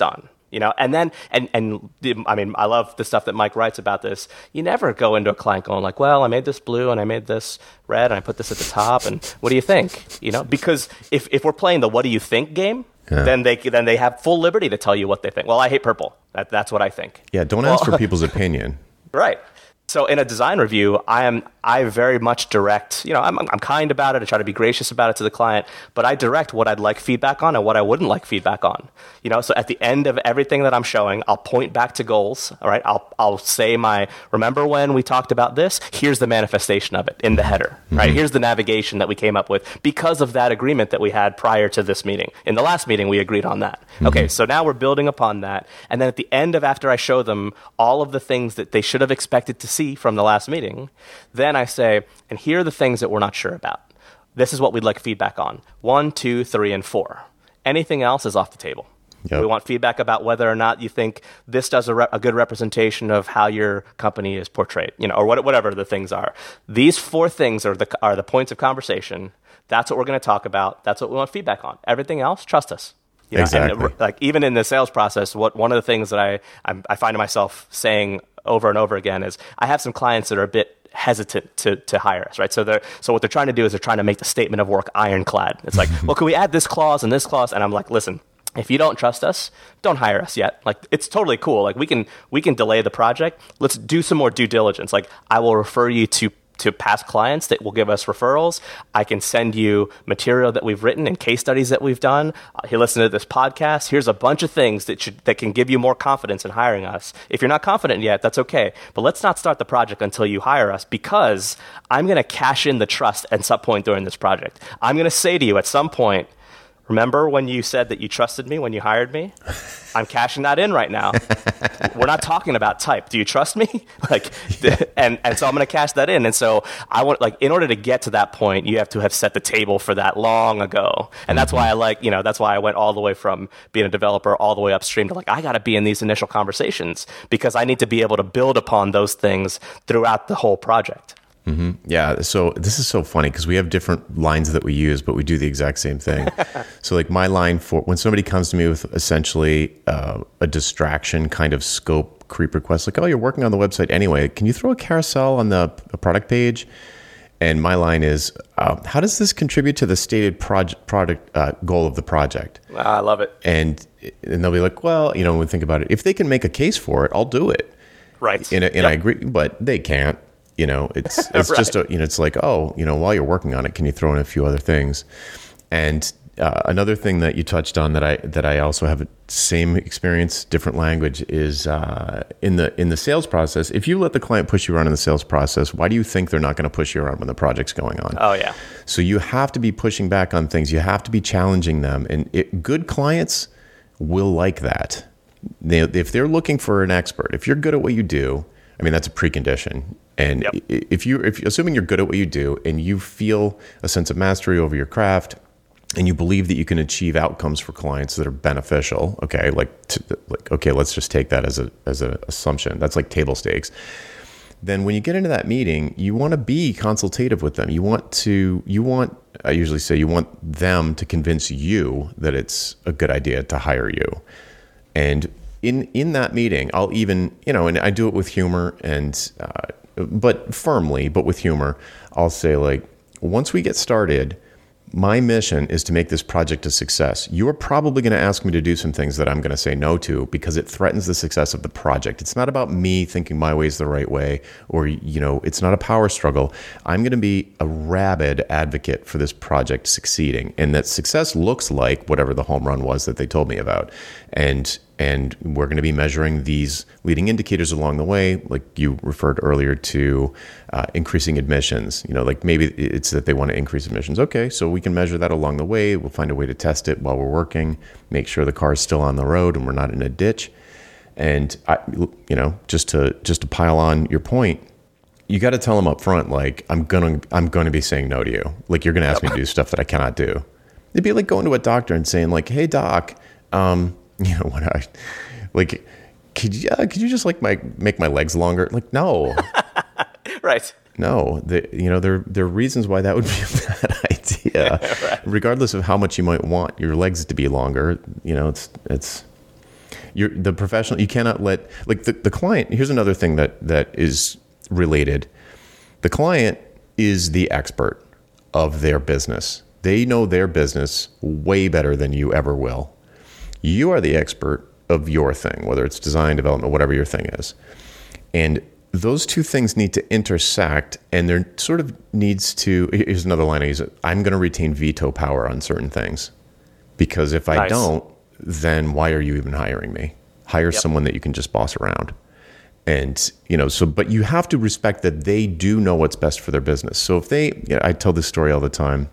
You know, and then, and, and I mean, I love the stuff that Mike writes about this. You never go into a client going like, well, I made this blue and I made this red and I put this at the top. And what do you think? You know, because if, if we're playing the what do you think game, yeah. then they then they have full liberty to tell you what they think. Well, I hate purple. That, that's what I think. Yeah, don't well, ask for people's opinion. Right. So in a design review, I am I very much direct, you know, I'm I'm kind about it. I try to be gracious about it to the client, but I direct what I'd like feedback on and what I wouldn't like feedback on. You know, so at the end of everything that I'm showing, I'll point back to goals. All right, I'll I'll say my remember when we talked about this? Here's the manifestation of it in the header. Mm-hmm. Right, here's the navigation that we came up with because of that agreement that we had prior to this meeting. In the last meeting, we agreed on that. Mm-hmm. Okay, so now we're building upon that, and then at the end of after I show them all of the things that they should have expected to see from the last meeting, then I say, and here are the things that we're not sure about. This is what we'd like feedback on. One, two, three, and four. Anything else is off the table. Yep. We want feedback about whether or not you think this does a, re- a good representation of how your company is portrayed, you know, or what, whatever the things are. These four things are the are the points of conversation. That's what we're going to talk about. That's what we want feedback on. Everything else, trust us. You know, exactly. And, like even in the sales process, what one of the things that I I'm, I find myself saying over and over again is I have some clients that are a bit hesitant to to hire us, right? So they're so what they're trying to do is they're trying to make the statement of work ironclad. It's like, well, can we add this clause and this clause? And I'm like, listen, if you don't trust us, don't hire us yet. Like, it's totally cool. Like, we can we can delay the project. Let's do some more due diligence. Like, I will refer you to to past clients that will give us referrals. I can send you material that we've written and case studies that we've done. Uh, here, listen to this podcast. Here's a bunch of things that should, that can give you more confidence in hiring us. If you're not confident yet, that's okay. But let's not start the project until you hire us, because I'm going to cash in the trust at some point during this project. I'm going to say to you at some point, remember when you said that you trusted me when you hired me? I'm cashing that in right now. We're not talking about type. Do you trust me? Like, and, and so I'm going to cash that in. And so I want, like, in order to get to that point, you have to have set the table for that long ago. And that's why I like, you know, that's why I went all the way from being a developer all the way upstream to like, I got to be in these initial conversations because I need to be able to build upon those things throughout the whole project. Mm-hmm. Yeah. So this is so funny because we have different lines that we use, but we do the exact same thing. So like my line for when somebody comes to me with essentially uh, a distraction kind of scope creep request, like, oh, you're working on the website anyway, can you throw a carousel on the a product page? And my line is, uh, how does this contribute to the stated project product uh, goal of the project? Ah, I love it. And and they'll be like, well, you know, when we think about it, if they can make a case for it, I'll do it. Right. And, and yep. I agree, but they can't. You know, it's it's right. just a, you know, it's like, oh, you know, while you're working on it, can you throw in a few other things? And uh, another thing that you touched on that I that I also have the same experience, different language, is uh, in the in the sales process. If you let the client push you around in the sales process, why do you think they're not going to push you around when the project's going on? Oh yeah. So you have to be pushing back on things. You have to be challenging them, and it, good clients will like that. They, if they're looking for an expert, if you're good at what you do, I mean, that's a precondition. And yep. if you, if assuming you're good at what you do and you feel a sense of mastery over your craft and you believe that you can achieve outcomes for clients that are beneficial, okay, like, to, like okay, let's just take that as a as an assumption. That's like table stakes. Then when you get into that meeting, you want to be consultative with them. You want to, you want, I usually say you want them to convince you that it's a good idea to hire you. And in in that meeting, I'll even, you know, and I do it with humor and, uh, but firmly, but with humor, I'll say like, once we get started, my mission is to make this project a success. You are probably going to ask me to do some things that I'm going to say no to because it threatens the success of the project. It's not about me thinking my way is the right way, or, you know, it's not a power struggle. I'm going to be a rabid advocate for this project succeeding, and that success looks like whatever the home run was that they told me about. And And we're going to be measuring these leading indicators along the way, like you referred earlier to uh, increasing admissions. You know, like maybe it's that they want to increase admissions. Okay, so we can measure that along the way. We'll find a way to test it while we're working, make sure the car is still on the road and we're not in a ditch. And, I, you know, just to just to pile on your point, you got to tell them up front, like, I'm going to I'm going to be saying no to you. Like, you're going to ask me to do stuff that I cannot do. It'd be like going to a doctor and saying like, hey, doc, um, you know, when I, like, could you, uh, could you just like my, make my legs longer? Like, no. Right. No, the, you know, there, there are reasons why that would be a bad idea, right. Regardless of how much you might want your legs to be longer. You know, it's, it's, You're the professional. You cannot let like the, the client. Here's another thing that that is related. The client is the expert of their business. They know their business way better than you ever will. You are the expert of your thing, whether it's design, development, whatever your thing is. And those two things need to intersect, and there sort of needs to, here's another line I use, I'm going to retain veto power on certain things. Because if I Nice. don't, then why are you even hiring me? Hire Yep. someone that you can just boss around. And, you know, so, but you have to respect that they do know what's best for their business. So if they, you know, I tell this story all the time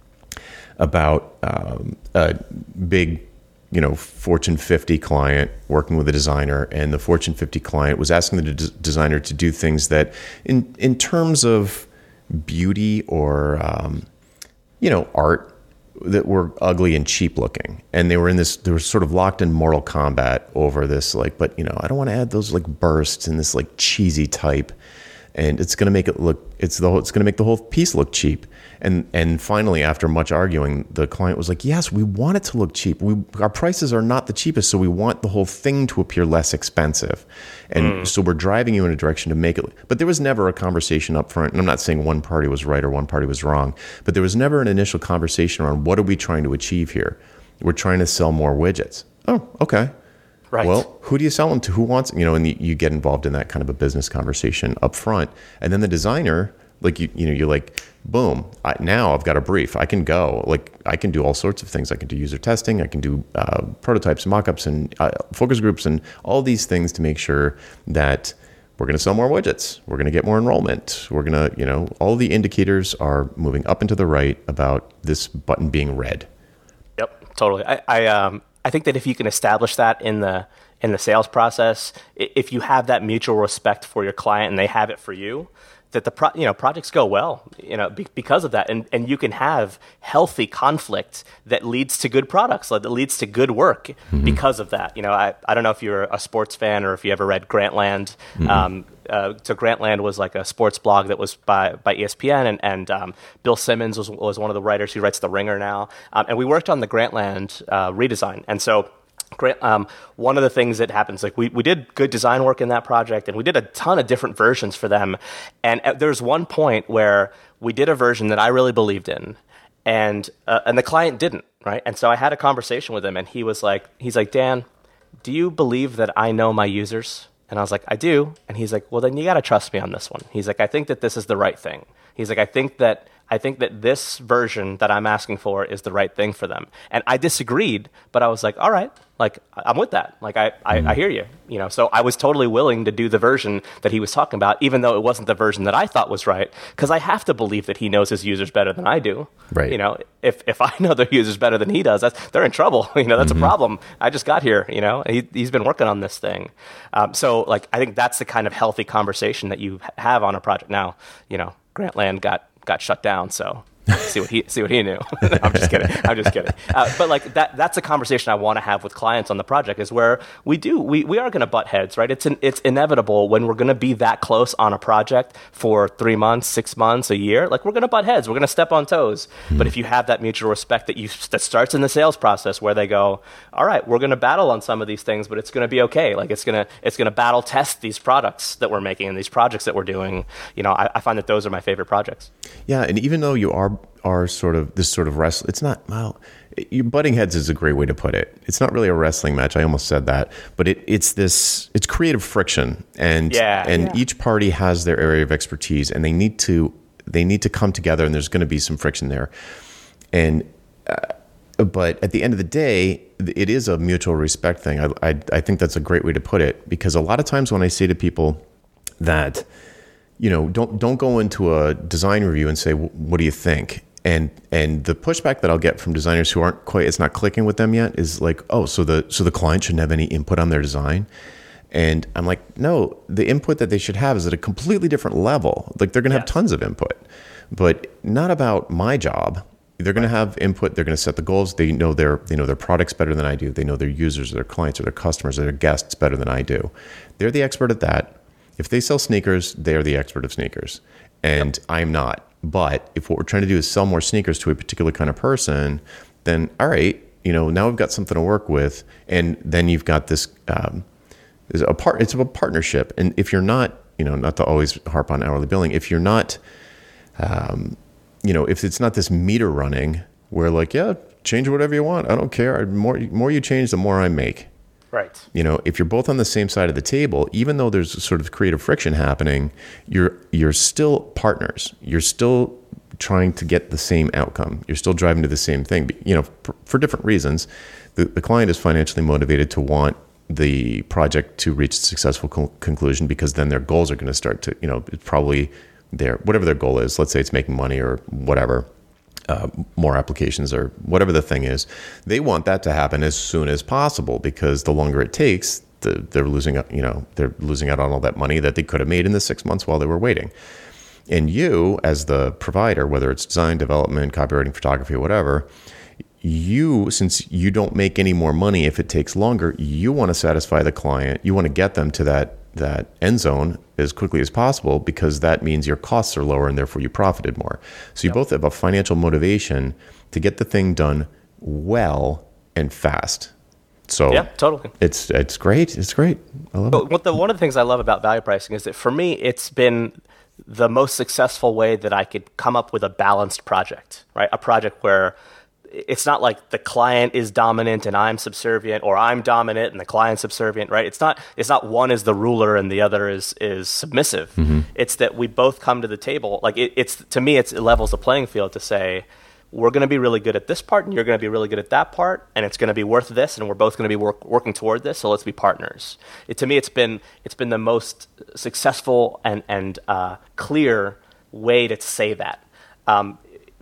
about um, a big, you know, Fortune fifty client working with a designer, and the Fortune fifty client was asking the de- designer to do things that in, in terms of beauty or, um, you know, art, that were ugly and cheap looking. And they were in this, they were sort of locked in mortal combat over this, like, but you know, I don't want to add those like bursts and this like cheesy type. And it's going to make it look, it's the whole, it's going to make the whole piece look cheap. And, and finally, after much arguing, the client was like, yes, we want it to look cheap. We, our prices are not the cheapest. So we want the whole thing to appear less expensive. And mm. so we're driving you in a direction to make it, but there was never a conversation up front. And I'm not saying one party was right or one party was wrong, but there was never an initial conversation around what are we trying to achieve here? We're trying to sell more widgets. Oh, okay. Right. Well, who do you sell them to? Who wants, you know, and you, you get involved in that kind of a business conversation up front. And then the designer, like, you, you know, you're like, boom, I, now I've got a brief. I can go, like, I can do all sorts of things. I can do user testing. I can do uh, prototypes and mockups and uh, focus groups and all these things to make sure that we're going to sell more widgets. We're going to get more enrollment. We're going to, you know, all the indicators are moving up and to the right about this button being red. Yep, totally. I, I um I think that if you can establish that in the in the sales process, if you have that mutual respect for your client and they have it for you, that the pro, you know projects go well, you know, be, because of that, and and you can have healthy conflict that leads to good products, that leads to good work mm-hmm. because of that. You know, I I don't know if you're a sports fan or if you ever read Grantland. Mm-hmm. Um, uh, so Grantland was like a sports blog that was by by E S P N, and and um, Bill Simmons was was one of the writers who writes The Ringer now, um, and we worked on the Grantland uh, redesign, and so. Um, one of the things that happens, like we, we did good design work in that project, and we did a ton of different versions for them. And uh, there's one point where we did a version that I really believed in, and uh, and the client didn't, right? And so I had a conversation with him, and he was like, he's like, Dan, do you believe that I know my users? And I was like, I do. And he's like, well, then you got to trust me on this one. He's like, I think that this is the right thing. He's like, I think that I think that this version that I'm asking for is the right thing for them. And I disagreed, but I was like, all right, like I'm with that. Like I, I, mm. I hear you, you know, so I was totally willing to do the version that he was talking about, even though it wasn't the version that I thought was right, because I have to believe that he knows his users better than I do. Right. You know, if, if I know their users better than he does, that's, they're in trouble. You know, that's mm-hmm. a problem. I just got here, you know, he, he's been working on this thing. Um, so like, I think that's the kind of healthy conversation that you have on a project. Now, you know, Grantland got, got shut down. So see what he see what he knew. I'm just kidding. I'm just kidding. Uh, but like that that's a conversation I want to have with clients on the project, is where we do we, we are going to butt heads, right? It's an, it's inevitable when we're going to be that close on a project for three months, six months, a year. Like we're going to butt heads. We're going to step on toes. Mm-hmm. But if you have that mutual respect that you that starts in the sales process, where they go, all right, we're going to battle on some of these things, but it's going to be okay. Like it's gonna it's going to battle test these products that we're making and these projects that we're doing. You know, I, I find that those are my favorite projects. Yeah, and even though you are are sort of this sort of wrestle. It's not, well, you butting heads is a great way to put it. It's not really a wrestling match. I almost said that, but it, it's this, it's creative friction, and yeah, and yeah. each party has their area of expertise, and they need to they need to come together, and there's going to be some friction there, and uh, but at the end of the day, it is a mutual respect thing. I, I I think that's a great way to put it, because a lot of times when I say to people that, you know, don't don't go into a design review and say, what do you think? And and the pushback that I'll get from designers who aren't quite, it's not clicking with them yet, is like, oh, so the so the client shouldn't have any input on their design. And I'm like, no, the input that they should have is at a completely different level. Like they're going to yes. have tons of input, but not about my job. They're going to have input. They're going to set the goals. They know their they know their products better than I do. They know their users, or their clients, or their customers, or their guests better than I do. They're the expert at that. If they sell sneakers, they're the expert of sneakers, and yep. I'm not. But if what we're trying to do is sell more sneakers to a particular kind of person, then all right, you know, now we've got something to work with. And then you've got this, um, is a part, it's a partnership. And if you're not, you know, not to always harp on hourly billing, if you're not, um, you know, if it's not this meter running where like, yeah, change whatever you want. I don't care. The more, more you change, the more I make. Right. You know, if you're both on the same side of the table, even though there's sort of creative friction happening, you're you're still partners. You're still trying to get the same outcome. You're still driving to the same thing. You know, for, for different reasons. The, the client is financially motivated to want the project to reach a successful co- conclusion because then their goals are going to start to, you know, it's probably their whatever their goal is. Let's say it's making money or whatever. Uh, more applications or whatever the thing is, they want that to happen as soon as possible because the longer it takes, the, they're losing, you know, they're losing out on all that money that they could have made in the six months while they were waiting. And you, as the provider, whether it's design, development, copywriting, photography, or whatever, you, since you don't make any more money if it takes longer, you want to satisfy the client. You want to get them to that that end zone as quickly as possible because that means your costs are lower and therefore you profited more. So you yep. both have a financial motivation to get the thing done well and fast. So yeah, totally. It's it's great. It's great. I love but it. What the, one of the things I love about value pricing is that for me, it's been the most successful way that I could come up with a balanced project, right? A project where it's not like the client is dominant and I'm subservient, or I'm dominant and the client's subservient, right? It's not it's not one is the ruler and the other is is submissive. Mm-hmm. It's that we both come to the table. Like it, it's to me, it's, it levels the playing field to say, we're going to be really good at this part and you're going to be really good at that part, and it's going to be worth this, and we're both going to be work, working toward this. So let's be partners. It, to me, it's been it's been the most successful and and uh, clear way to say that. Um,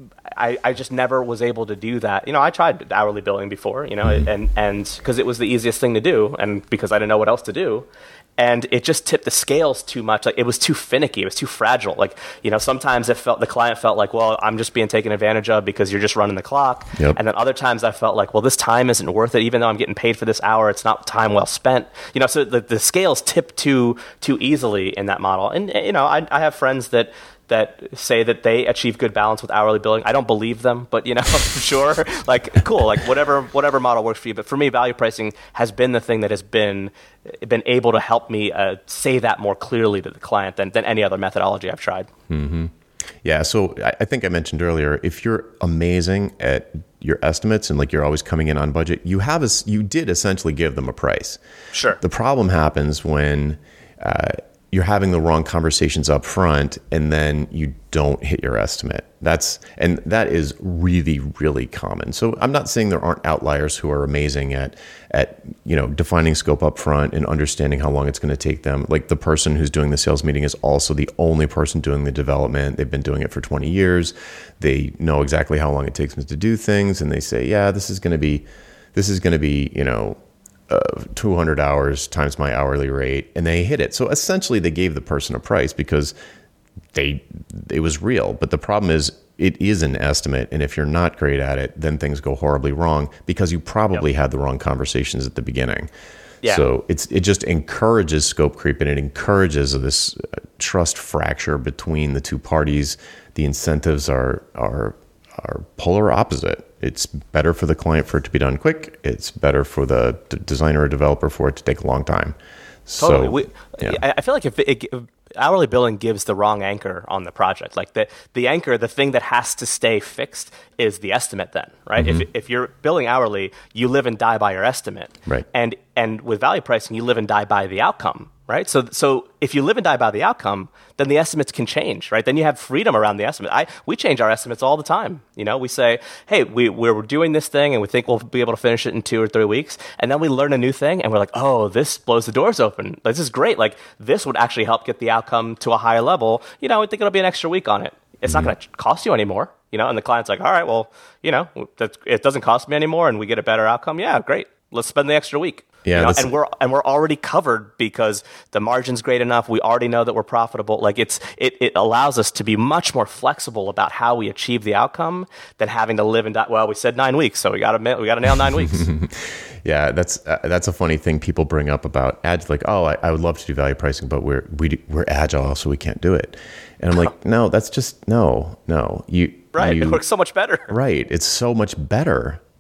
I, I just never was able to do that. You know, I tried hourly billing before, you know, mm-hmm. and and because it was the easiest thing to do, and because I didn't know what else to do, and it just tipped the scales too much. Like it was too finicky, it was too fragile. Like, you know, sometimes it felt the client felt like, well, I'm just being taken advantage of because you're just running the clock, yep. and then other times I felt like, well, this time isn't worth it, even though I'm getting paid for this hour. It's not time well spent, you know. So the the scales tip too too easily in that model, and you know, I I have friends that. that say that they achieve good balance with hourly billing. I don't believe them, but you know, sure, like cool, like whatever whatever model works for you. But for me, value pricing has been the thing that has been been able to help me uh, say that more clearly to the client than than any other methodology I've tried. Mm-hmm. Yeah, so I, I think I mentioned earlier, if you're amazing at your estimates and like you're always coming in on budget, you have a, you did essentially give them a price. Sure. The problem happens when uh, you're having the wrong conversations up front and then you don't hit your estimate. That's and that is really, really common. So I'm not saying there aren't outliers who are amazing at at you know defining scope up front and understanding how long it's going to take them. Like the person who's doing the sales meeting is also the only person doing the development. They've been doing it for twenty years. They know exactly how long it takes them to do things, and they say, yeah, this is going to be this is going to be, you know, Uh, two hundred hours times my hourly rate, and they hit it. So essentially they gave the person a price because they it was real. But the problem is it is an estimate, and if you're not great at it, then things go horribly wrong because you probably yep. had the wrong conversations at the beginning. Yeah. So it's it just encourages scope creep, and it encourages this uh, trust fracture between the two parties. The incentives are are are polar opposite. It's better for the client for it to be done quick. It's better for the d- designer or developer for it to take a long time. Totally. So, we, yeah. I feel like if, it, if hourly billing gives the wrong anchor on the project, like the, the anchor, the thing that has to stay fixed is the estimate then, right? Mm-hmm. If, if you're billing hourly, you live and die by your estimate. Right. And, and with value pricing, you live and die by the outcome. Right. So so if you live and die by the outcome, then the estimates can change. Right. Then you have freedom around the estimate. I we change our estimates all the time. You know, we say, hey, we, we're doing this thing and we think we'll be able to finish it in two or three weeks. And then we learn a new thing and we're like, oh, this blows the doors open. This is great. Like this would actually help get the outcome to a higher level. You know, I think it'll be an extra week on it. It's mm-hmm. not going to cost you anymore. You know, and the client's like, all right, well, you know, that's, it doesn't cost me anymore and we get a better outcome. Yeah, great. Let's spend the extra week. Yeah, you know, and we're and we're already covered because the margin's great enough. We already know that we're profitable. Like it's it it allows us to be much more flexible about how we achieve the outcome than having to live and die. Well, we said nine weeks, so we got to we got to nail nine weeks. Yeah, that's uh, that's a funny thing people bring up about agile. Like, oh, I, I would love to do value pricing, but we're we do, we're agile, so we can't do it. And I'm like, no, that's just no, no. You right. You, it works so much better. Right. It's so much better.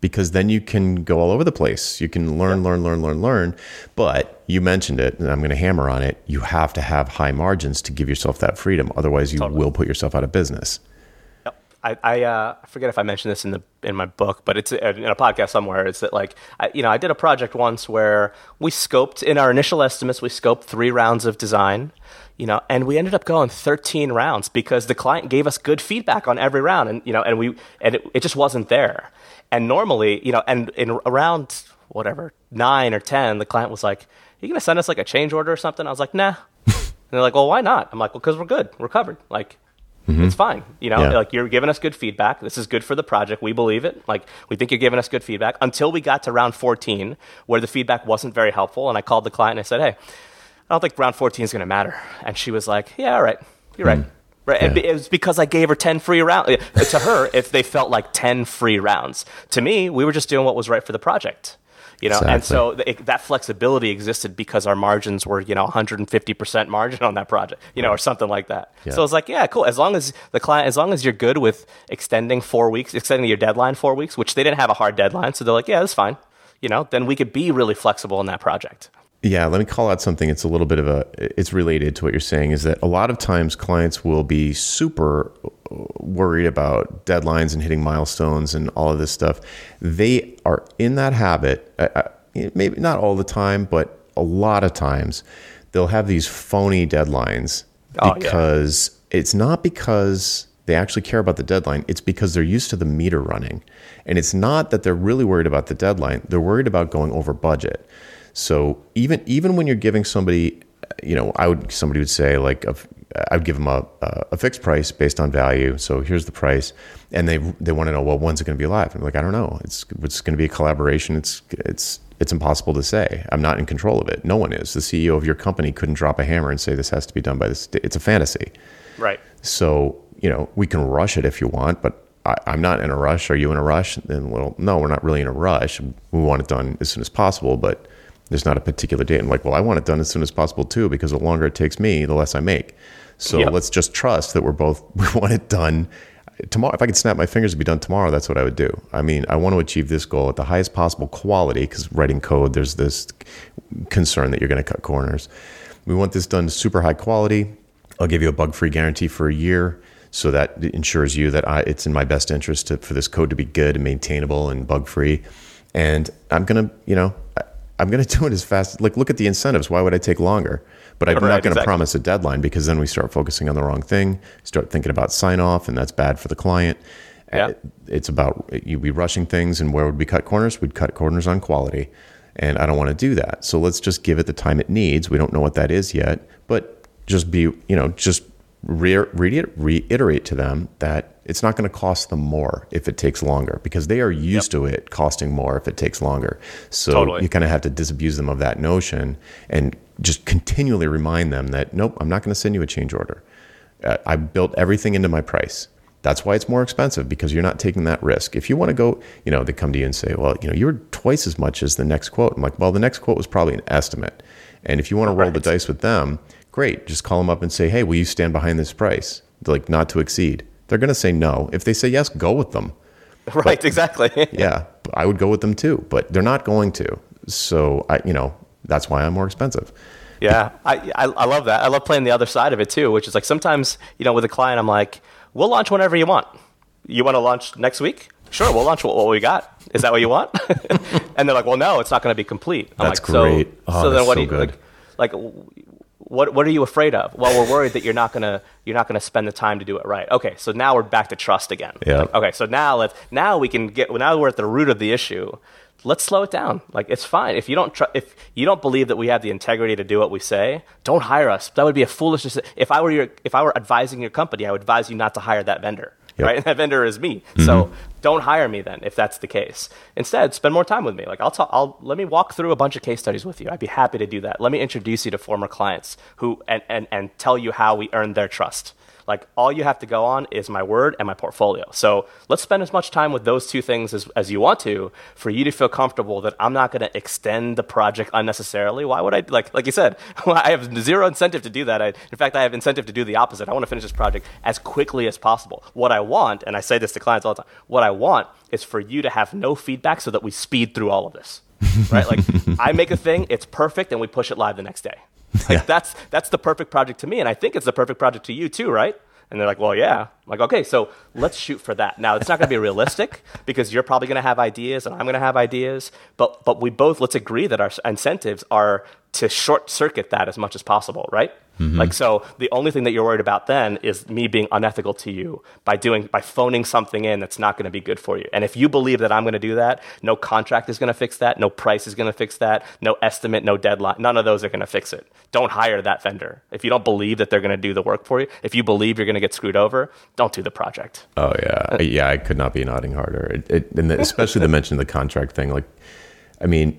because then you can go all over the place. You can learn, yeah. learn, learn, learn, learn. But you mentioned it, and I'm going to hammer on it. You have to have high margins to give yourself that freedom. Otherwise, you totally. will put yourself out of business. Yep. I I, uh, I forget if I mentioned this in the in my book, but it's in a podcast somewhere. It's that like I, you know I did a project once where we scoped in our initial estimates. We scoped three rounds of design. You know, and we ended up going thirteen rounds because the client gave us good feedback on every round, and you know, and we and it, it just wasn't there. And normally, you know, and in around whatever nine or ten, the client was like, "Are you gonna send us like a change order or something?" I was like, "Nah." And they're like, "Well, why not?" I'm like, "Well, because we're good, we're covered. Like, mm-hmm. it's fine. You know, yeah. like you're giving us good feedback. This is good for the project. We believe it. Like, we think you're giving us good feedback." Until we got to round fourteen, where the feedback wasn't very helpful, and I called the client and I said, "Hey, I don't think round fourteen is going to matter." And she was like, "Yeah, all right. You're right." Mm. Right. Yeah. And it was because I gave her ten free rounds. To her, if they felt like ten free rounds. To me, we were just doing what was right for the project. You know, exactly. And so it, that flexibility existed because our margins were, you know, one hundred fifty percent margin on that project, you know, or something like that. Yeah. So I was like, yeah, cool. As long as the client, as long as you're good with extending four weeks, extending your deadline four weeks, which they didn't have a hard deadline. So they're like, yeah, that's fine. You know, then we could be really flexible in that project. Yeah, let me call out something. It's a little bit of a, it's related to what you're saying, is that a lot of times clients will be super worried about deadlines and hitting milestones and all of this stuff. They are in that habit, maybe not all the time, but a lot of times they'll have these phony deadlines because oh, yeah. it's not because they actually care about the deadline. It's because they're used to the meter running. And it's not that they're really worried about the deadline. They're worried about going over budget. So even even when you're giving somebody, you know, I would somebody would say like a, I would give them a a fixed price based on value. So here's the price, and they they want to know, well, when's it going to be live? I'm like, I don't know. It's it's going to be a collaboration. It's it's it's impossible to say. I'm not in control of it. No one is. The C E O of your company couldn't drop a hammer and say this has to be done by this. It's a fantasy. Right. So you know, we can rush it if you want, but I, I'm not in a rush. Are you in a rush? And well, no, we're not really in a rush. We want it done as soon as possible, but there's not a particular date. I'm like, well, I want it done as soon as possible too, because the longer it takes me, the less I make. So yep. let's just trust that we're both, we want it done tomorrow. If I could snap my fingers to be done tomorrow, that's what I would do. I mean, I want to achieve this goal at the highest possible quality, because writing code, there's this concern that you're going to cut corners. We want this done super high quality. I'll give you a bug-free guarantee for a year. So that ensures you that I, it's in my best interest to, for this code to be good and maintainable and bug-free. And I'm going to, you know, I'm going to do it as fast. Like, look at the incentives. Why would I take longer? But I'm right, not going to exactly. promise a deadline, because then we start focusing on the wrong thing, start thinking about sign off, and that's bad for the client. Yeah. It's about you be rushing things, and where would we cut corners? We'd cut corners on quality. And I don't want to do that. So let's just give it the time it needs. We don't know what that is yet, but just be, you know, just re- re- reiterate to them that it's not going to cost them more if it takes longer, because they are used yep. to it costing more if it takes longer. So totally. You kind of have to disabuse them of that notion and just continually remind them that, nope, I'm not going to send you a change order. Uh, I built everything into my price. That's why it's more expensive, because you're not taking that risk. If you want to go, you know, they come to you and say, well, you know, you're twice as much as the next quote. I'm like, well, the next quote was probably an estimate. And if you want to roll right. the dice with them, great. Just call them up and say, hey, will you stand behind this price? Like, not to exceed. They're going to say no. If they say yes, go with them. Right, but, exactly. yeah, I would go with them too, but they're not going to. So, I, you know, that's why I'm more expensive. Yeah, I, I I love that. I love playing the other side of it too, which is like sometimes, you know, with a client, I'm like, we'll launch whenever you want. You want to launch next week? Sure, we'll launch what, what we got. Is that what you want? And they're like, well, no, it's not going to be complete. I'm that's like, great. So, oh, so then that's what so do you, good. Like, like What what are you afraid of? Well, we're worried that you're not gonna you're not gonna spend the time to do it right. Okay, so now we're back to trust again. Yeah. Like, okay, so now let's now we can get now we're at the root of the issue. Let's slow it down. Like, it's fine if you don't tr- if you don't believe that we have the integrity to do what we say. Don't hire us. That would be a foolish decision. If I were your if I were advising your company, I would advise you not to hire that vendor. Yep. Right, and that vendor is me. Mm-hmm. So don't hire me then if that's the case. Instead, spend more time with me. Like I'll talk. I'll let me walk through a bunch of case studies with you. I'd be happy to do that. Let me introduce you to former clients who and and, and tell you how we earned their trust. Like all you have to go on is my word and my portfolio. So let's spend as much time with those two things as, as you want to for you to feel comfortable that I'm not going to extend the project unnecessarily. Why would I, like like you said, I have zero incentive to do that. I, in fact, I have incentive to do the opposite. I want to finish this project as quickly as possible. What I want, and I say this to clients all the time, what I want is for you to have no feedback so that we speed through all of this. Right? Like I make a thing, it's perfect, and we push it live the next day. Like yeah. that's that's the perfect project to me, and I think it's the perfect project to you too, right? And they're like, well, yeah. I'm like, okay, so let's shoot for that. Now, it's not going to be realistic because you're probably going to have ideas and I'm going to have ideas, but but we both, let's agree that our incentives are to short circuit that as much as possible, right? Mm-hmm. Like, so the only thing that you're worried about then is me being unethical to you by doing, by phoning something in that's not going to be good for you. And if you believe that I'm going to do that, no contract is going to fix that, no price is going to fix that, no estimate, no deadline, none of those are going to fix it. Don't hire that vendor. If you don't believe that they're going to do the work for you, if you believe you're going to get screwed over, don't do the project. Oh yeah. Yeah. I could not be nodding harder. It, it, and the, especially the mention of the contract thing. Like, I mean,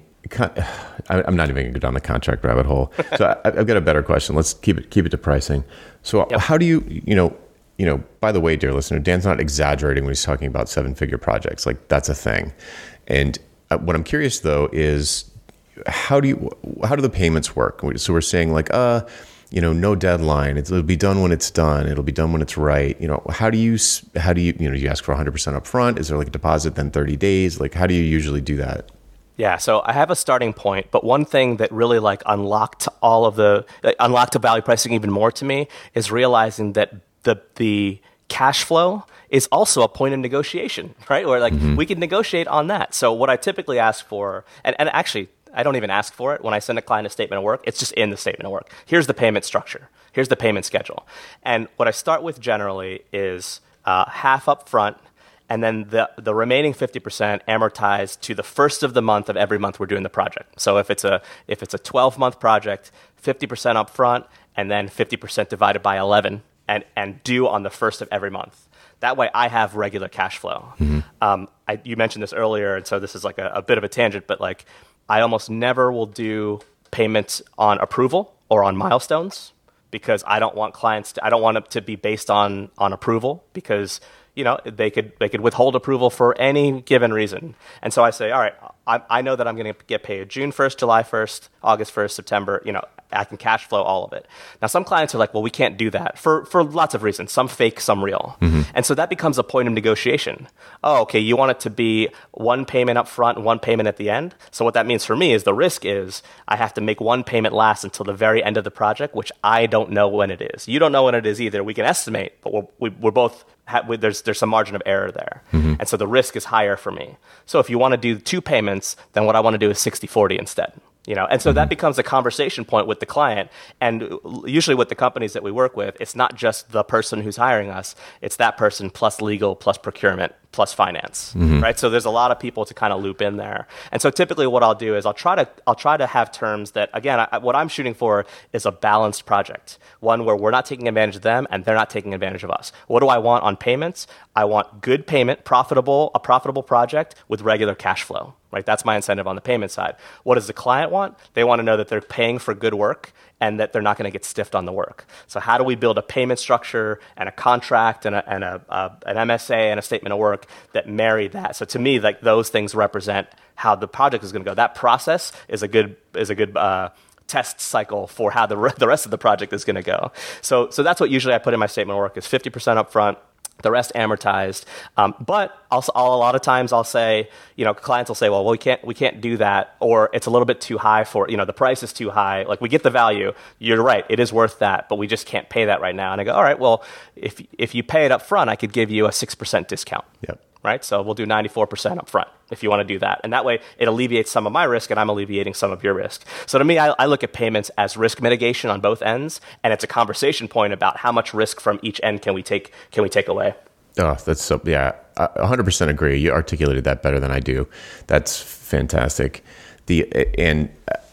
I'm not even going to go down the contract rabbit hole. So I've got a better question. Let's keep it keep it to pricing. So yep. How do you, you know, you know, by the way, dear listener, Dan's not exaggerating when he's talking about seven figure projects. Like that's a thing. And what I'm curious though is how do you, how do the payments work? So we're saying like, uh, you know, no deadline. It's, it'll be done when it's done. It'll be done when it's right. You know, how do you, how do you, you know, you ask for one hundred percent upfront? Is there like a deposit, then thirty days? Like, how do you usually do that? Yeah, so I have a starting point, but one thing that really like unlocked all of the, like, unlocked the value pricing even more to me is realizing that the the cash flow is also a point of negotiation, right? Where like mm-hmm. we can negotiate on that. So what I typically ask for, and, and actually I don't even ask for it when I send a client a statement of work, it's just in the statement of work. Here's the payment structure. Here's the payment schedule. And what I start with generally is uh, half up front, and then the, the remaining fifty percent amortized to the first of the month of every month we're doing the project. So if it's a if it's a twelve-month project, fifty percent up front, and then fifty percent divided by eleven, and, and due on the first of every month. That way I have regular cash flow. Mm-hmm. Um, I, you mentioned this earlier, and so this is like a, a bit of a tangent, but like I almost never will do payments on approval or on milestones because I don't want clients to, I don't want it to be based on on approval because you know, they could they could withhold approval for any given reason. And so I say, all right, I, I know that I'm going to get paid June first, July first, August first, September, you know, I can cash flow all of it. Now, some clients are like, well, we can't do that for, for lots of reasons, some fake, some real. Mm-hmm. And so that becomes a point of negotiation. Oh, okay, you want it to be one payment up front and one payment at the end. So what that means for me is the risk is I have to make one payment last until the very end of the project, which I don't know when it is. You don't know when it is either. We can estimate, but we're, we, we're both, ha- we, there's, there's some margin of error there. Mm-hmm. And so the risk is higher for me. So if you want to do two payments, then what I want to do is sixty forty instead. You know, and so that becomes a conversation point with the client. And usually with the companies that we work with, it's not just the person who's hiring us. It's that person plus legal, plus procurement, plus finance, mm-hmm. right? So there's a lot of people to kind of loop in there. And so typically what I'll do is I'll try to I'll try to have terms that, again, I, what I'm shooting for is a balanced project, one where we're not taking advantage of them and they're not taking advantage of us. What do I want on payments? I want good payment, profitable, a profitable project with regular cash flow. Right? That's my incentive on the payment side. What does the client want? They want to know that they're paying for good work and that they're not going to get stiffed on the work. So how do we build a payment structure and a contract and, a, and a, uh, an M S A and a statement of work that marry that? So to me, like those things represent how the project is going to go. That process is a good is a good uh, test cycle for how the re- the rest of the project is going to go. So so that's what usually I put in my statement of work is fifty percent up front. The rest amortized, um, but also I'll, a lot of times I'll say, you know, clients will say, well, well, we can't, we can't do that, or it's a little bit too high for, you know, the price is too high. Like we get the value, you're right, it is worth that, but we just can't pay that right now. And I go, all right, well, if if you pay it up front, I could give you a six percent discount. Yep. Right, so we'll do ninety-four percent up front if you want to do that, and that way it alleviates some of my risk, and I'm alleviating some of your risk. So to me, I, I look at payments as risk mitigation on both ends, and it's a conversation point about how much risk from each end can we take can we take away. Oh, that's so, yeah, I one hundred percent agree. You articulated that better than I do. That's fantastic. The and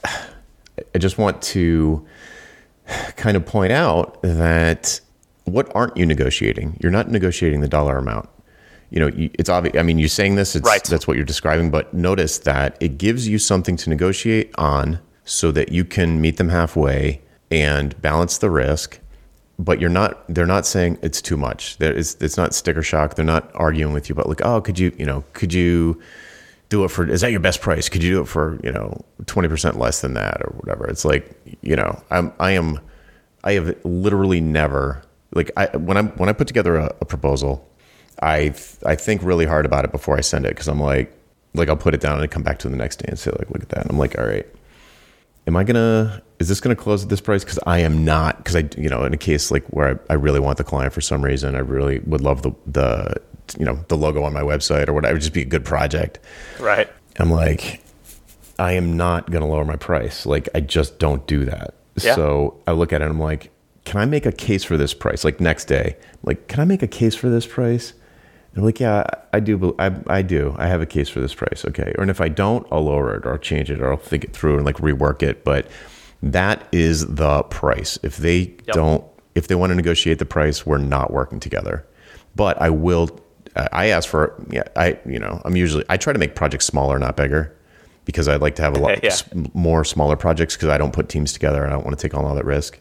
I just want to kind of point out that what aren't you negotiating? You're not negotiating the dollar amount. You know, it's obvious. I mean, you're saying this, it's, right. That's what you're describing, but notice that it gives you something to negotiate on so that you can meet them halfway and balance the risk. but you're not, they're not saying it's too much. There is, it's not sticker shock. They're not arguing with you about like, oh, could you, you know, could you do it for, is that your best price? Could you do it for, you know, twenty percent less than that or whatever? It's like, you know, I'm, I am, I have literally never, like I, when I'm, when I put together a, a proposal, I, I think really hard about it before I send it. Cause I'm like, like I'll put it down and I come back to the next day and say like, look at that. And I'm like, all right, am I gonna, is this gonna close at this price? Because I am not, because I, you know, in a case like where I, I really want the client for some reason, I really would love the, the, you know, the logo on my website or whatever, just be a good project. Right. I'm like, I am not gonna lower my price. Like I just don't do that. Yeah. So I look at it and I'm like, can I make a case for this price? Like next day, like, can I make a case for this price? And I'm like, yeah, I do. I, I do. I have a case for this price. Okay. Or and if I don't, I'll lower it or I'll change it or I'll think it through and like rework it. But that is the price. If they yep. don't, if they want to negotiate the price, we're not working together. But I will, I ask for, yeah, I, you know, I'm usually, I try to make projects smaller, not bigger, because I'd like to have a lot yeah. more smaller projects because I don't put teams together and I don't want to take on all that risk.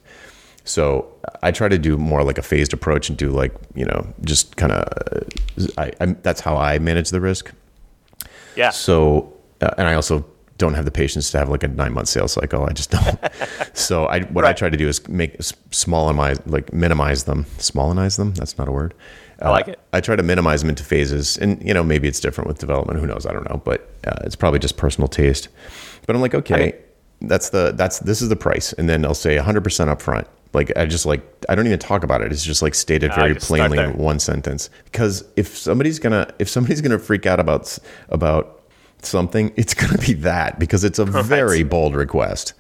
So I try to do more like a phased approach and do like, you know, just kind of, I, I, that's how I manage the risk. Yeah. So, uh, and I also don't have the patience to have like a nine month sales cycle. I just don't. So I, what right. I try to do is make small and my, like minimize them, smallenize them. That's not a word. I like it. Uh, I try to minimize them into phases and, you know, maybe it's different with development. Who knows? I don't know, but uh, it's probably just personal taste. But I'm like, okay, I mean, that's the, that's, this is the price. And then I'll say one hundred percent upfront. Like, I just like, I don't even talk about it. It's just like stated very plainly in one sentence. Because if somebody's going to, if somebody's going to freak out about, about something, it's going to be that because it's a Perfect. very bold request.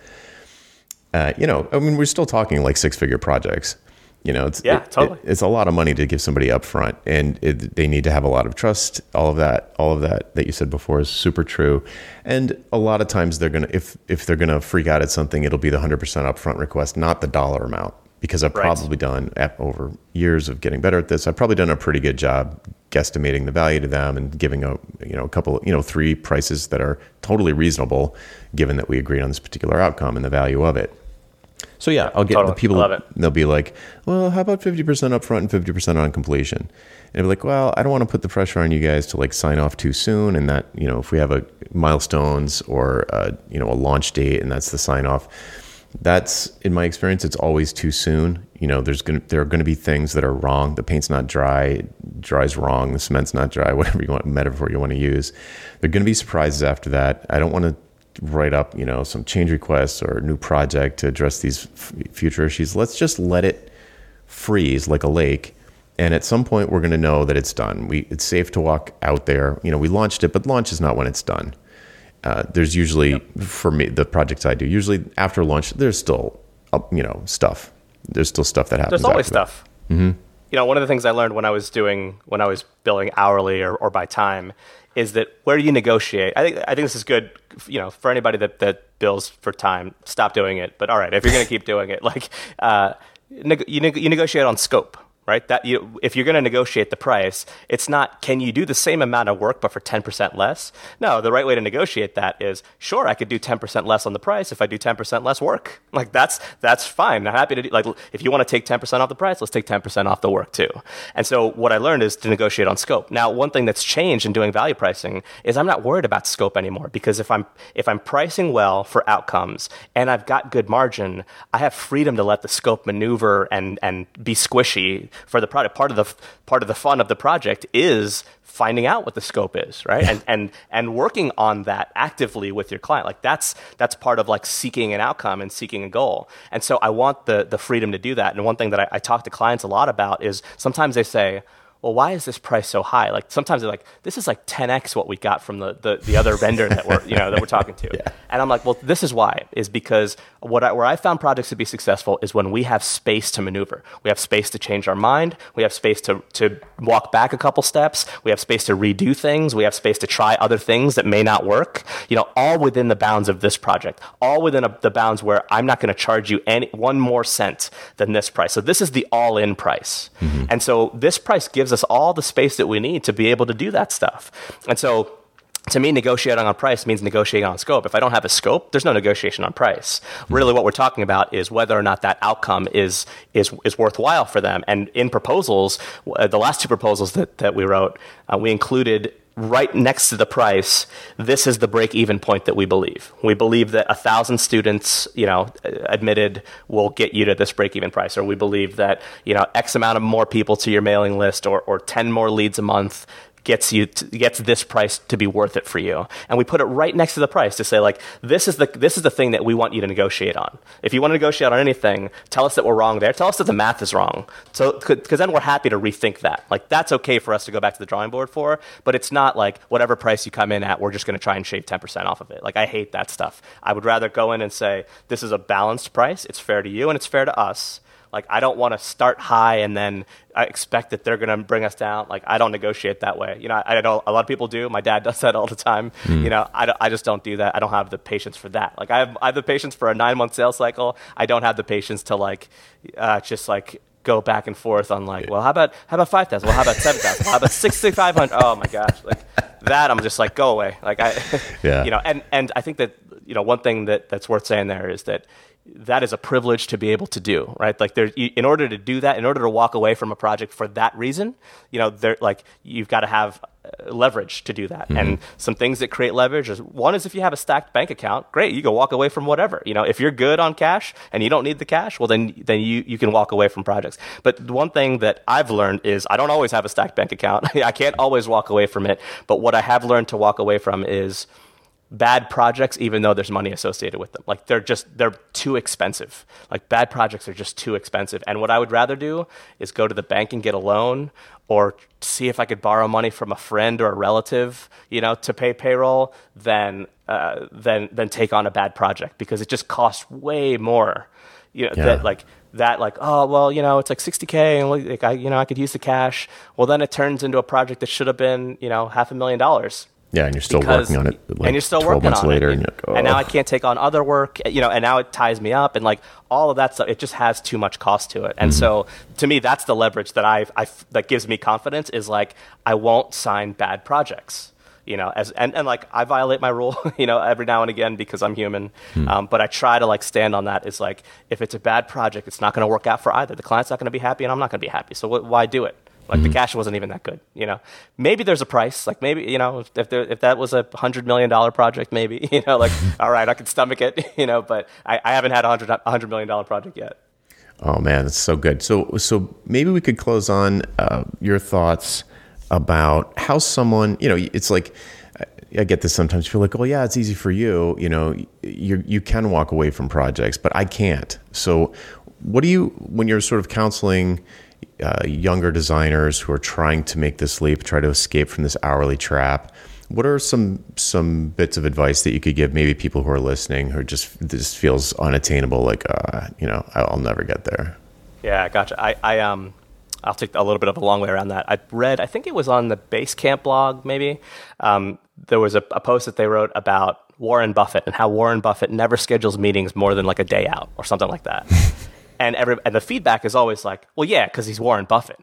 Uh, you know, I mean, we're still talking like six figure projects. You know, it's, yeah, it, totally. it, it's a lot of money to give somebody up front and it, they need to have a lot of trust. All of that, all of that that you said before is super true. And a lot of times they're going to, if, if they're going to freak out at something, it'll be the one hundred percent upfront request, not the dollar amount, because I've right. probably done over years of getting better at this. I've probably done a pretty good job guesstimating the value to them and giving a, you know, a couple, you know, three prices that are totally reasonable given that we agreed on this particular outcome and the value of it. So yeah, I'll get totally. the people, I love it. They'll be like, well, how about fifty percent upfront and fifty percent on completion? And I'll be like, well, I don't want to put the pressure on you guys to like sign off too soon. And that, you know, if we have a milestones or, a, you know, a launch date and that's the sign off, that's, in my experience, it's always too soon. You know, there's going to, there are going to be things that are wrong. The paint's not dry, it dries wrong. The cement's not dry, whatever you want, metaphor you want to use. There are going to be surprises after that. I don't want to write up, you know, some change requests or a new project to address these f- future issues. Let's just let it freeze like a lake. And at some point we're going to know that it's done. We, it's safe to walk out there. You know, we launched it, but launch is not when it's done. Uh, there's usually, yep. for me, the projects I do, usually after launch, there's still, uh, you know, stuff. There's still stuff that happens. There's always stuff. Mm-hmm. You know, one of the things I learned when I was doing, when I was billing hourly or, or by time, is that where you negotiate, I think I think this is good, you know, for anybody that, that bills for time, stop doing it. But all right, if you're going to keep doing it, like uh, neg- you, neg- you negotiate on scope, right? That you, if you're going to negotiate the price, it's not, can you do the same amount of work but for ten percent less? No, the right way to negotiate that is, sure, I could do ten percent less on the price if I do ten percent less work. Like that's that's fine. I'm happy to do, like, if you want to take ten percent off the price, let's take ten percent off the work too. And so what I learned is to negotiate on scope. Now, one thing that's changed in doing value pricing is I'm not worried about scope anymore, because if I'm if I'm pricing well for outcomes and I've got good margin, I have freedom to let the scope maneuver and and be squishy for the product. Part of the part of the fun of the project is finding out what the scope is, right? and and and working on that actively with your client. Like that's that's part of like seeking an outcome and seeking a goal. And so I want the the freedom to do that. And one thing that I, I talk to clients a lot about is sometimes they say, well, why is this price so high? Like sometimes they're like, this is like ten x what we got from the, the, the other vendor that we're, you know, that we're talking to. Yeah. And I'm like, well, this is why, is because what I, where I found projects to be successful is when we have space to maneuver. We have space to change our mind. We have space to, to walk back a couple steps. We have space to redo things. We have space to try other things that may not work, you know, all within the bounds of this project, all within a, the bounds where I'm not going to charge you any one more cent than this price. So this is the all-in price. Mm-hmm. And so this price gives us all the space that we need to be able to do that stuff. And so to me, negotiating on price means negotiating on scope. If I don't have a scope, there's no negotiation on price. Really, what we're talking about is whether or not that outcome is is is worthwhile for them. And in proposals, uh, the last two proposals that, that we wrote, uh, we included right next to the price, this is the break-even point that we believe. We believe that a thousand students, you know, admitted will get you to this break-even price, or we believe that, you know, X amount of more people to your mailing list, or or ten more leads a month gets you to, gets this price to be worth it for you. And we put it right next to the price to say, like, this is the this is the thing that we want you to negotiate on. If you want to negotiate on anything, tell us that we're wrong there. Tell us that the math is wrong. So, because then we're happy to rethink that. Like, that's okay for us to go back to the drawing board for, but it's not like whatever price you come in at, we're just going to try and shave ten percent off of it. Like, I hate that stuff. I would rather go in and say, this is a balanced price. It's fair to you and it's fair to us. Like, I don't want to start high and then I expect that they're going to bring us down. Like, I don't negotiate that way. You know, I, I know a lot of people do. My dad does that all the time. Mm. You know, I, don't, I just don't do that. I don't have the patience for that. Like, I have, I have the patience for a nine-month sales cycle. I don't have the patience to, like, uh, just, like, go back and forth on, like, well, how about how about five thousand? Well, how about seven thousand? How about six thousand five hundred? Oh, my gosh. Like, that, I'm just like, go away. Like, I, yeah. you know, and, and I think that, you know, one thing that, that's worth saying there is that that is a privilege to be able to do, right? Like, there, in order to do that, in order to walk away from a project for that reason, you know, there, like, you've got to have leverage to do that. Mm-hmm. And some things that create leverage is, one is if you have a stacked bank account, great, you can walk away from whatever. You know, if you're good on cash and you don't need the cash, well, then then you, you can walk away from projects. But the one thing that I've learned is I don't always have a stacked bank account. I can't always walk away from it. But what I have learned to walk away from is bad projects, even though there's money associated with them. Like, they're just, they're too expensive. Like, bad projects are just too expensive. And what I would rather do is go to the bank and get a loan, or see if I could borrow money from a friend or a relative, you know, to pay payroll, than, uh, than, than take on a bad project, because it just costs way more. You know, yeah. that like, that like, oh, well, you know, it's like sixty K and like, I, you know, I could use the cash. Well, then it turns into a project that should have been, you know, half a million dollars. Yeah, and you're still because, working on it. Like and you're still working on later, it. And, like, oh. and now I can't take on other work, you know, and now it ties me up, and like all of that stuff, it just has too much cost to it. And mm-hmm. so to me, that's the leverage that I that gives me confidence, is like, I won't sign bad projects. You know, as and, and like I violate my rule, you know, every now and again, because I'm human. Hmm. Um, but I try to like stand on that. It's like, if it's a bad project, it's not going to work out for either. The client's not going to be happy, and I'm not going to be happy. So wh- why do it? Like, mm-hmm. the cash wasn't even that good, you know. Maybe there's a price. Like, maybe, you know, if if, there, if that was a hundred million dollar project, maybe, you know, like, all right, I could stomach it, you know. But I, I haven't had a hundred a hundred million dollar project yet. Oh man, that's so good. So so maybe we could close on uh, your thoughts about how someone, you know, it's like, I get this sometimes. You feel like, oh yeah, it's easy for you. You know, you you can walk away from projects, but I can't. So what do you, when you're sort of counseling uh, younger designers who are trying to make this leap, try to escape from this hourly trap, what are some some bits of advice that you could give maybe people who are listening who just this feels unattainable, like uh, you know, I'll never get there? Yeah, gotcha. I, I um. I'll take a little bit of a long way around that. I read, I think it was on the Basecamp blog, maybe. Um, there was a, a post that they wrote about Warren Buffett and how Warren Buffett never schedules meetings more than like a day out or something like that. and every and the feedback is always like, well, yeah, because he's Warren Buffett.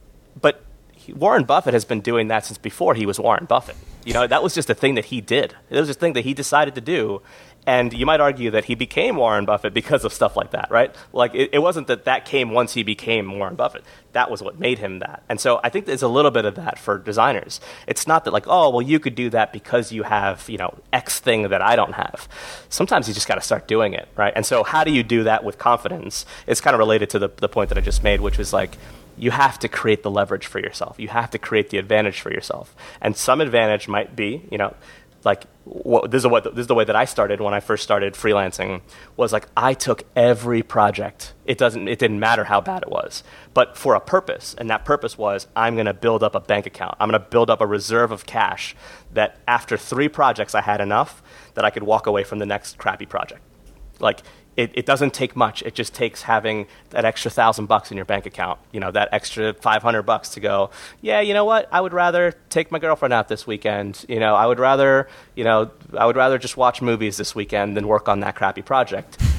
But he, Warren Buffett has been doing that since before he was Warren Buffett. You know, that was just a thing that he did. It was a thing that he decided to do. And you might argue that he became Warren Buffett because of stuff like that, right? Like, it, it wasn't that that came once he became Warren Buffett. That was what made him that. And so I think there's a little bit of that for designers. It's not that like, oh, well, you could do that because you have, you know, X thing that I don't have. Sometimes you just got to start doing it, right? And so how do you do that with confidence? It's kind of related to the, the point that I just made, which was like, you have to create the leverage for yourself. You have to create the advantage for yourself. And some advantage might be, you know, like, what, this is what this is the way that I started when I first started freelancing, was like, I took every project. It doesn't it didn't matter how bad it was, but for a purpose, and that purpose was, I'm going to build up a bank account. I'm going to build up a reserve of cash that after three projects I had enough that I could walk away from the next crappy project. Like, It, it doesn't take much. It just takes having that extra thousand bucks in your bank account, you know, that extra five hundred bucks to go, yeah, you know what? I would rather take my girlfriend out this weekend. You know, I would rather, you know, I would rather just watch movies this weekend than work on that crappy project.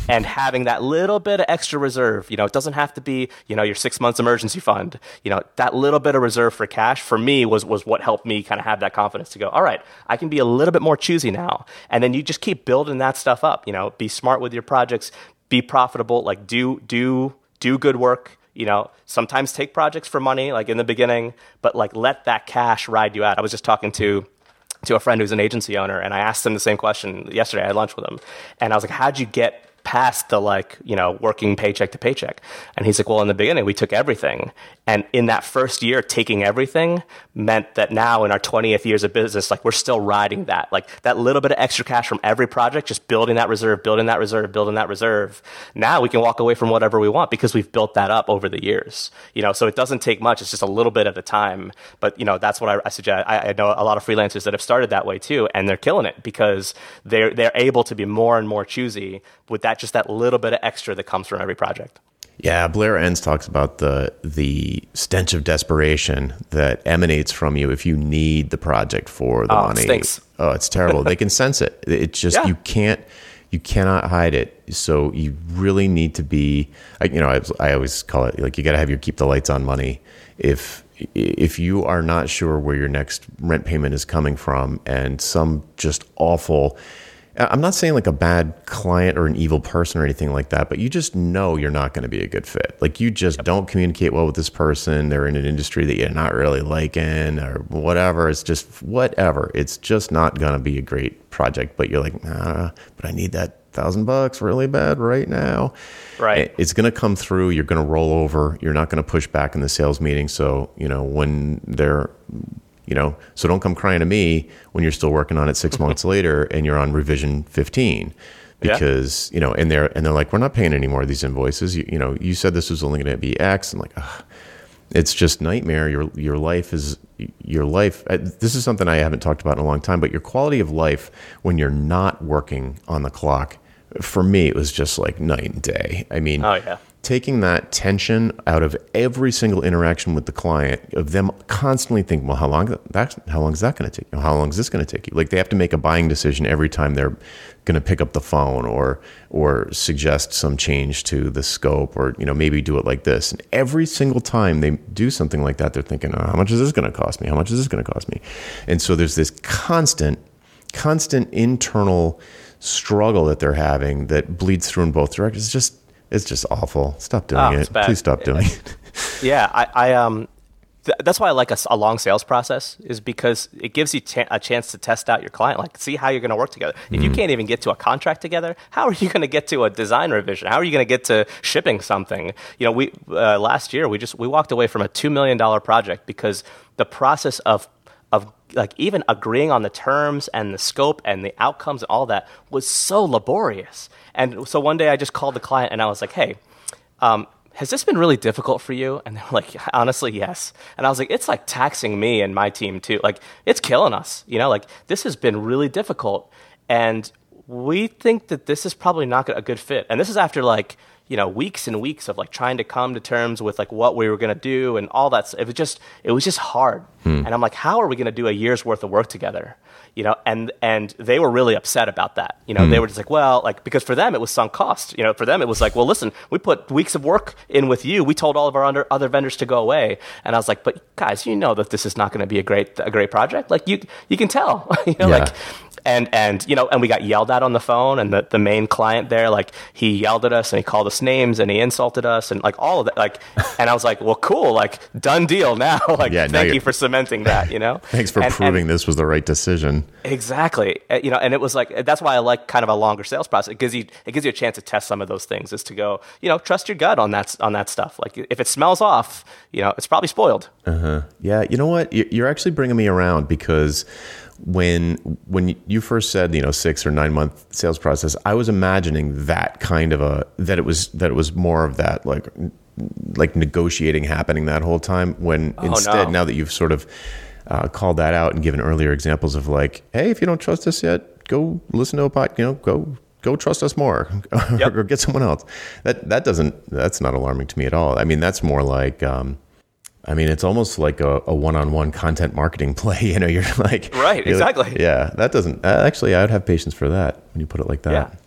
and having that little bit of extra reserve. You know, it doesn't have to be, you know, your six months emergency fund. You know, that little bit of reserve for cash for me was was what helped me kind of have that confidence to go, all right, I can be a little bit more choosy now. And then you just keep building that stuff up. You know, be smart with your projects, be profitable, like do do do good work. You know, sometimes take projects for money, like in the beginning, but like let that cash ride you out. I was just talking to to a friend who's an agency owner, and I asked him the same question yesterday. I had lunch with him, and I was like, how'd you get past the, like, you know, working paycheck to paycheck? And he's like, well, in the beginning, we took everything. And in that first year, taking everything meant that now in our twentieth years of business, like, we're still riding that, like that little bit of extra cash from every project, just building that reserve, building that reserve, building that reserve. Now we can walk away from whatever we want because we've built that up over the years, you know, so it doesn't take much. It's just a little bit at a time. But, you know, that's what I, I suggest. I, I know a lot of freelancers that have started that way too, and they're killing it because they're, they're able to be more and more choosy with that, just that little bit of extra that comes from every project. Yeah, Blair Enns talks about the the stench of desperation that emanates from you if you need the project for the oh, money. It stinks. Oh, it's terrible. They can sense it. It's just yeah. you can't you cannot hide it. So you really need to be, you know, I, I always call it like you got to have your keep the lights on money. If if you are not sure where your next rent payment is coming from, and some just awful, I'm not saying like a bad client or an evil person or anything like that, but you just know you're not going to be a good fit. Like you just yep. don't communicate well with this person. They're in an industry that you're not really liking or whatever. It's just whatever. It's just not going to be a great project, but you're like, nah, but I need that thousand bucks really bad right now. Right. It's going to come through. You're going to roll over. You're not going to push back in the sales meeting. So, you know, when they're, You know, so don't come crying to me when you're still working on it six months later and you're on revision fifteen, because yeah. you know, and they're and they're like, we're not paying any more of these invoices. You, you know, you said this was only going to be X. I'm like, ugh, it's just nightmare. Your your life is your life. This is something I haven't talked about in a long time, but your quality of life when you're not working on the clock, for me, it was just like night and day. I mean, oh yeah. Taking that tension out of every single interaction with the client, of them constantly thinking, well, how long that how long is that going to take you? How long is this going to take you? Like they have to make a buying decision every time they're going to pick up the phone or or suggest some change to the scope, or you know, maybe do it like this. And every single time they do something like that, they're thinking, oh, how much is this going to cost me? How much is this going to cost me? And so there's this constant, constant internal struggle that they're having that bleeds through in both directions. It's just It's just awful. Stop doing oh, it. Please stop doing it. Yeah, I, I um, th- that's why I like a, a long sales process, is because it gives you t- a chance to test out your client, like see how you're going to work together. If mm. you can't even get to a contract together, how are you going to get to a design revision? How are you going to get to shipping something? You know, we uh, last year we just we walked away from a two million dollar project because the process of of like even agreeing on the terms and the scope and the outcomes and all that was so laborious. And so one day I just called the client and I was like, hey, um, has this been really difficult for you? And they were like, honestly, yes. And I was like, it's like taxing me and my team too. Like it's killing us, you know, like this has been really difficult. And we think that this is probably not a good fit. And this is after like, you know, weeks and weeks of like trying to come to terms with like what we were going to do and all that. It was just, it was just hard. Hmm. And I'm like, how are we going to do a year's worth of work together? You know, and, and they were really upset about that. You know, hmm. they were just like, well, like, because for them it was sunk cost. You know, for them it was like, well, listen, we put weeks of work in with you. We told all of our under, other vendors to go away. And I was like, but guys, you know that this is not going to be a great, a great project. Like you, you can tell, you know, yeah. like, And, and you know, and we got yelled at on the phone, and the, the main client there, like, he yelled at us, and he called us names, and he insulted us, and, like, all of that, like, and I was like, well, cool, like, done deal now, like, yeah, thank you for cementing that, you know? Thanks for and, proving and, this was the right decision. Exactly. You know, and it was like, that's why I like kind of a longer sales process. It gives you, it gives you a chance to test some of those things, is to go, you know, trust your gut on that, on that stuff. Like, if it smells off, you know, it's probably spoiled. Uh-huh. Yeah, you know what? You're actually bringing me around, because when when you first said, you know, six or nine month sales process, I was imagining that kind of a that it was that it was more of that like like negotiating happening that whole time. When oh, instead, no. now that you've sort of uh, called that out and given earlier examples of like, hey, if you don't trust us yet, go listen to a pod, you know, go go trust us more, yep. or get someone else. That that doesn't that's not alarming to me at all. I mean, that's more like. Um, I mean, it's almost like a, a one-on-one content marketing play. You know, you're like, right, you're exactly. Like, yeah, that doesn't uh, actually. I would have patience for that when you put it like that. Yeah,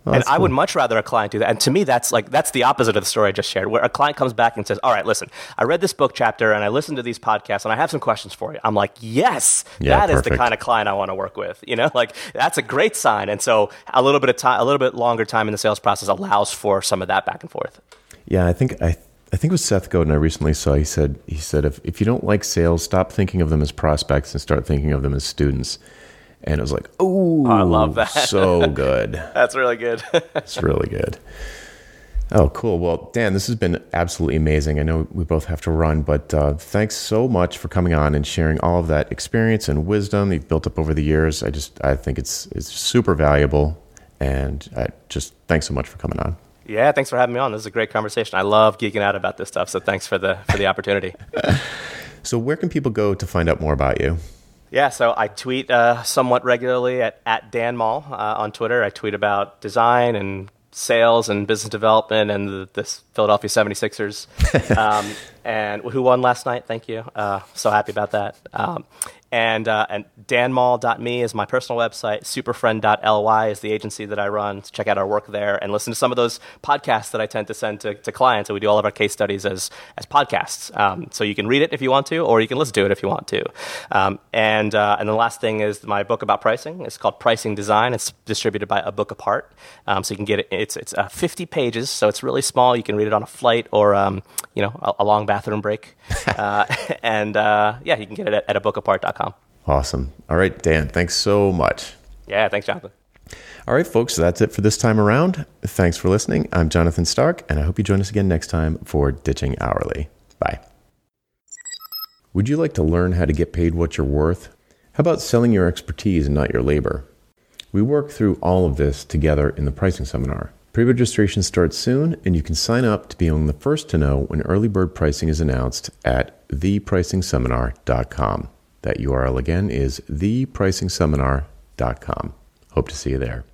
Oh, and I cool. would much rather a client do that. And to me, that's like that's the opposite of the story I just shared, where a client comes back and says, all right, listen, I read this book chapter and I listened to these podcasts and I have some questions for you. I'm like, yes, Yeah, that is perfect. the kind of client I want to work with. You know, like that's a great sign. And so a little bit of time, a little bit longer time in the sales process allows for some of that back and forth. Yeah, I think I I think it was Seth Godin I recently saw. He said he said if if you don't like sales, stop thinking of them as prospects and start thinking of them as students. And it was like, oh, I love that. So good. That's really good. It's really good. Oh, cool. Well, Dan, this has been absolutely amazing. I know we both have to run, but uh, thanks so much for coming on and sharing all of that experience and wisdom you've built up over the years. I just, I think it's it's super valuable, and I just thanks so much for coming on. Yeah, thanks for having me on. This is a great conversation. I love geeking out about this stuff, so thanks for the for the opportunity. So, where can people go to find out more about you? Yeah, so I tweet uh, somewhat regularly at, at Dan Mall uh, on Twitter. I tweet about design and sales and business development and the, this Philadelphia seventy-sixers um, and who won last night. Thank you. Uh, so happy about that. Um, and uh, and dan mall dot me is my personal website. superfriend dot l y is the agency that I run. So check out our work there and listen to some of those podcasts that I tend to send to, to clients. And we do all of our case studies as as podcasts. Um, so you can read it if you want to, or you can listen to it if you want to. Um, and uh, and the last thing is my book about pricing. It's called Pricing Design. It's distributed by A Book Apart. Um, so you can get it. It's it's uh, fifty pages, so it's really small. You can read it on a flight or um, you know a, a long bathroom break. uh, and uh, yeah, you can get it at, at a book apart dot com. Awesome. All right, Dan, thanks so much. Yeah, thanks, Jonathan. All right, folks, so that's it for this time around. Thanks for listening. I'm Jonathan Stark, and I hope you join us again next time for Ditching Hourly. Bye. Would you like to learn how to get paid what you're worth? How about selling your expertise and not your labor? We work through all of this together in the pricing seminar. Pre-registration starts soon, and you can sign up to be among the first to know when early bird pricing is announced at the pricing seminar dot com. That U R L again is the pricing seminar dot com. Hope to see you there.